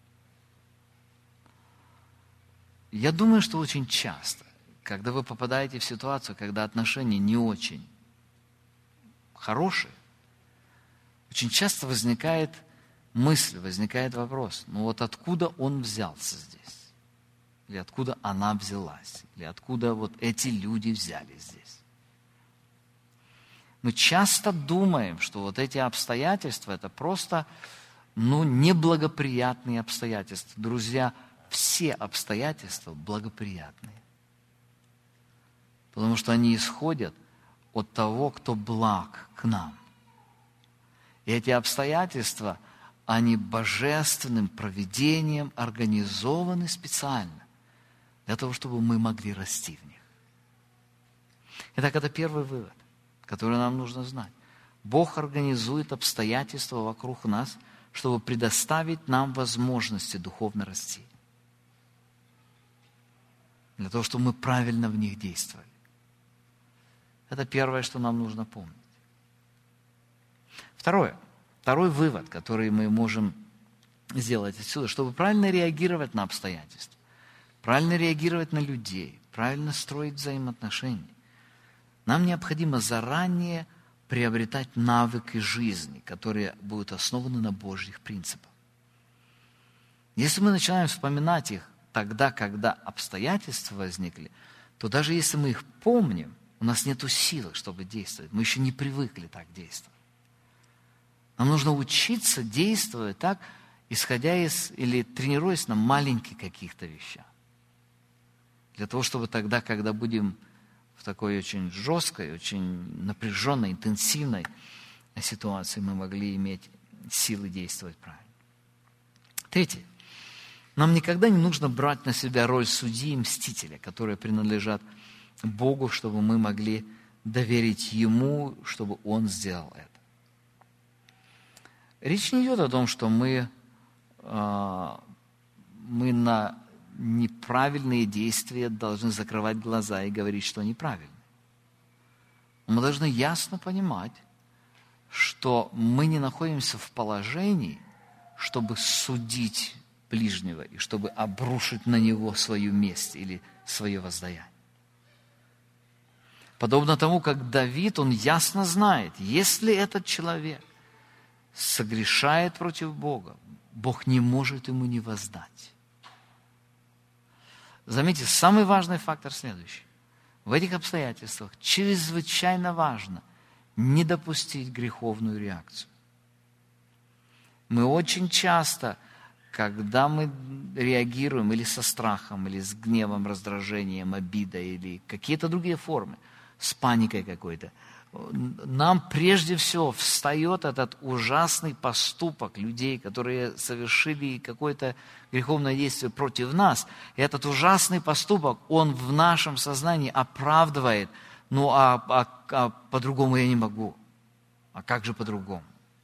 Я думаю, что очень часто, когда вы попадаете в ситуацию, когда отношения не очень хорошие, очень часто возникает мысль, возникает вопрос, ну вот откуда он взялся здесь? Или откуда она взялась? Или откуда вот эти люди взялись здесь? Мы часто думаем, что вот эти обстоятельства, это просто, ну, неблагоприятные обстоятельства. Друзья, все обстоятельства благоприятные. Потому что они исходят от того, кто благ к нам. И эти обстоятельства, они божественным провидением организованы специально для того, чтобы мы могли расти в них. Итак, это первый вывод, который нам нужно знать. Бог организует обстоятельства вокруг нас, чтобы предоставить нам возможности духовно расти. Для того, чтобы мы правильно в них действовали. Это первое, что нам нужно помнить. Второе. Второй вывод, который мы можем сделать отсюда, чтобы правильно реагировать на обстоятельства, правильно реагировать на людей, правильно строить взаимоотношения, нам необходимо заранее приобретать навыки жизни, которые будут основаны на Божьих принципах. Если мы начинаем вспоминать их тогда, когда обстоятельства возникли, то даже если мы их помним, у нас нет силы, чтобы действовать. Мы еще не привыкли так действовать. Нам нужно учиться действовать так, исходя из или тренируясь на маленьких каких-то вещах. Для того, чтобы тогда, когда будем в такой очень жесткой, очень напряженной, интенсивной ситуации, мы могли иметь силы действовать правильно. Третье. Нам никогда не нужно брать на себя роль судьи и мстителя, которые принадлежат Богу, чтобы мы могли доверить Ему, чтобы Он сделал это. Речь не идет о том, что мы, э, мы на неправильные действия должны закрывать глаза и говорить, что неправильно. Мы должны ясно понимать, что мы не находимся в положении, чтобы судить ближнего и чтобы обрушить на него свою месть или свое воздаяние. Подобно тому, как Давид, он ясно знает, если этот человек согрешает против Бога, Бог не может ему не воздать. Заметьте, самый важный фактор следующий. В этих обстоятельствах чрезвычайно важно не допустить греховную реакцию. Мы очень часто, когда мы реагируем или со страхом, или с гневом, раздражением, обидой, или какие-то другие формы, с паникой какой-то, нам прежде всего встает этот ужасный поступок людей, которые совершили какое-то греховное действие против нас. И этот ужасный поступок, он в нашем сознании оправдывает, ну а, а, а по-другому я не могу. А как же по-другому?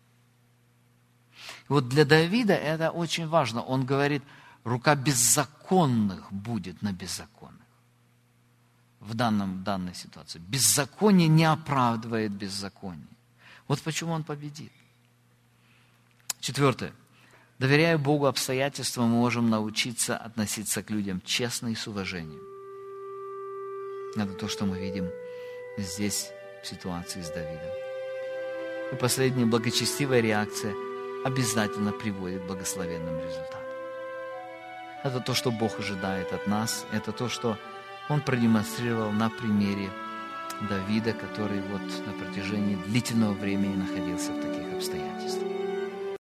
И вот для Давида это очень важно. Он говорит, рука беззаконных будет на беззаконных. В данном, данной ситуации. Беззаконие не оправдывает беззаконие. Вот почему он победит. Четвертое. Доверяя Богу обстоятельствам, мы можем научиться относиться к людям честно и с уважением. Это то, что мы видим здесь, в ситуации с Давидом. И последняя, благочестивая реакция обязательно приводит к благословенным результатам. Это то, что Бог ожидает от нас. Это то, что Он продемонстрировал на примере Давида, который вот на протяжении длительного времени находился в таких обстоятельствах.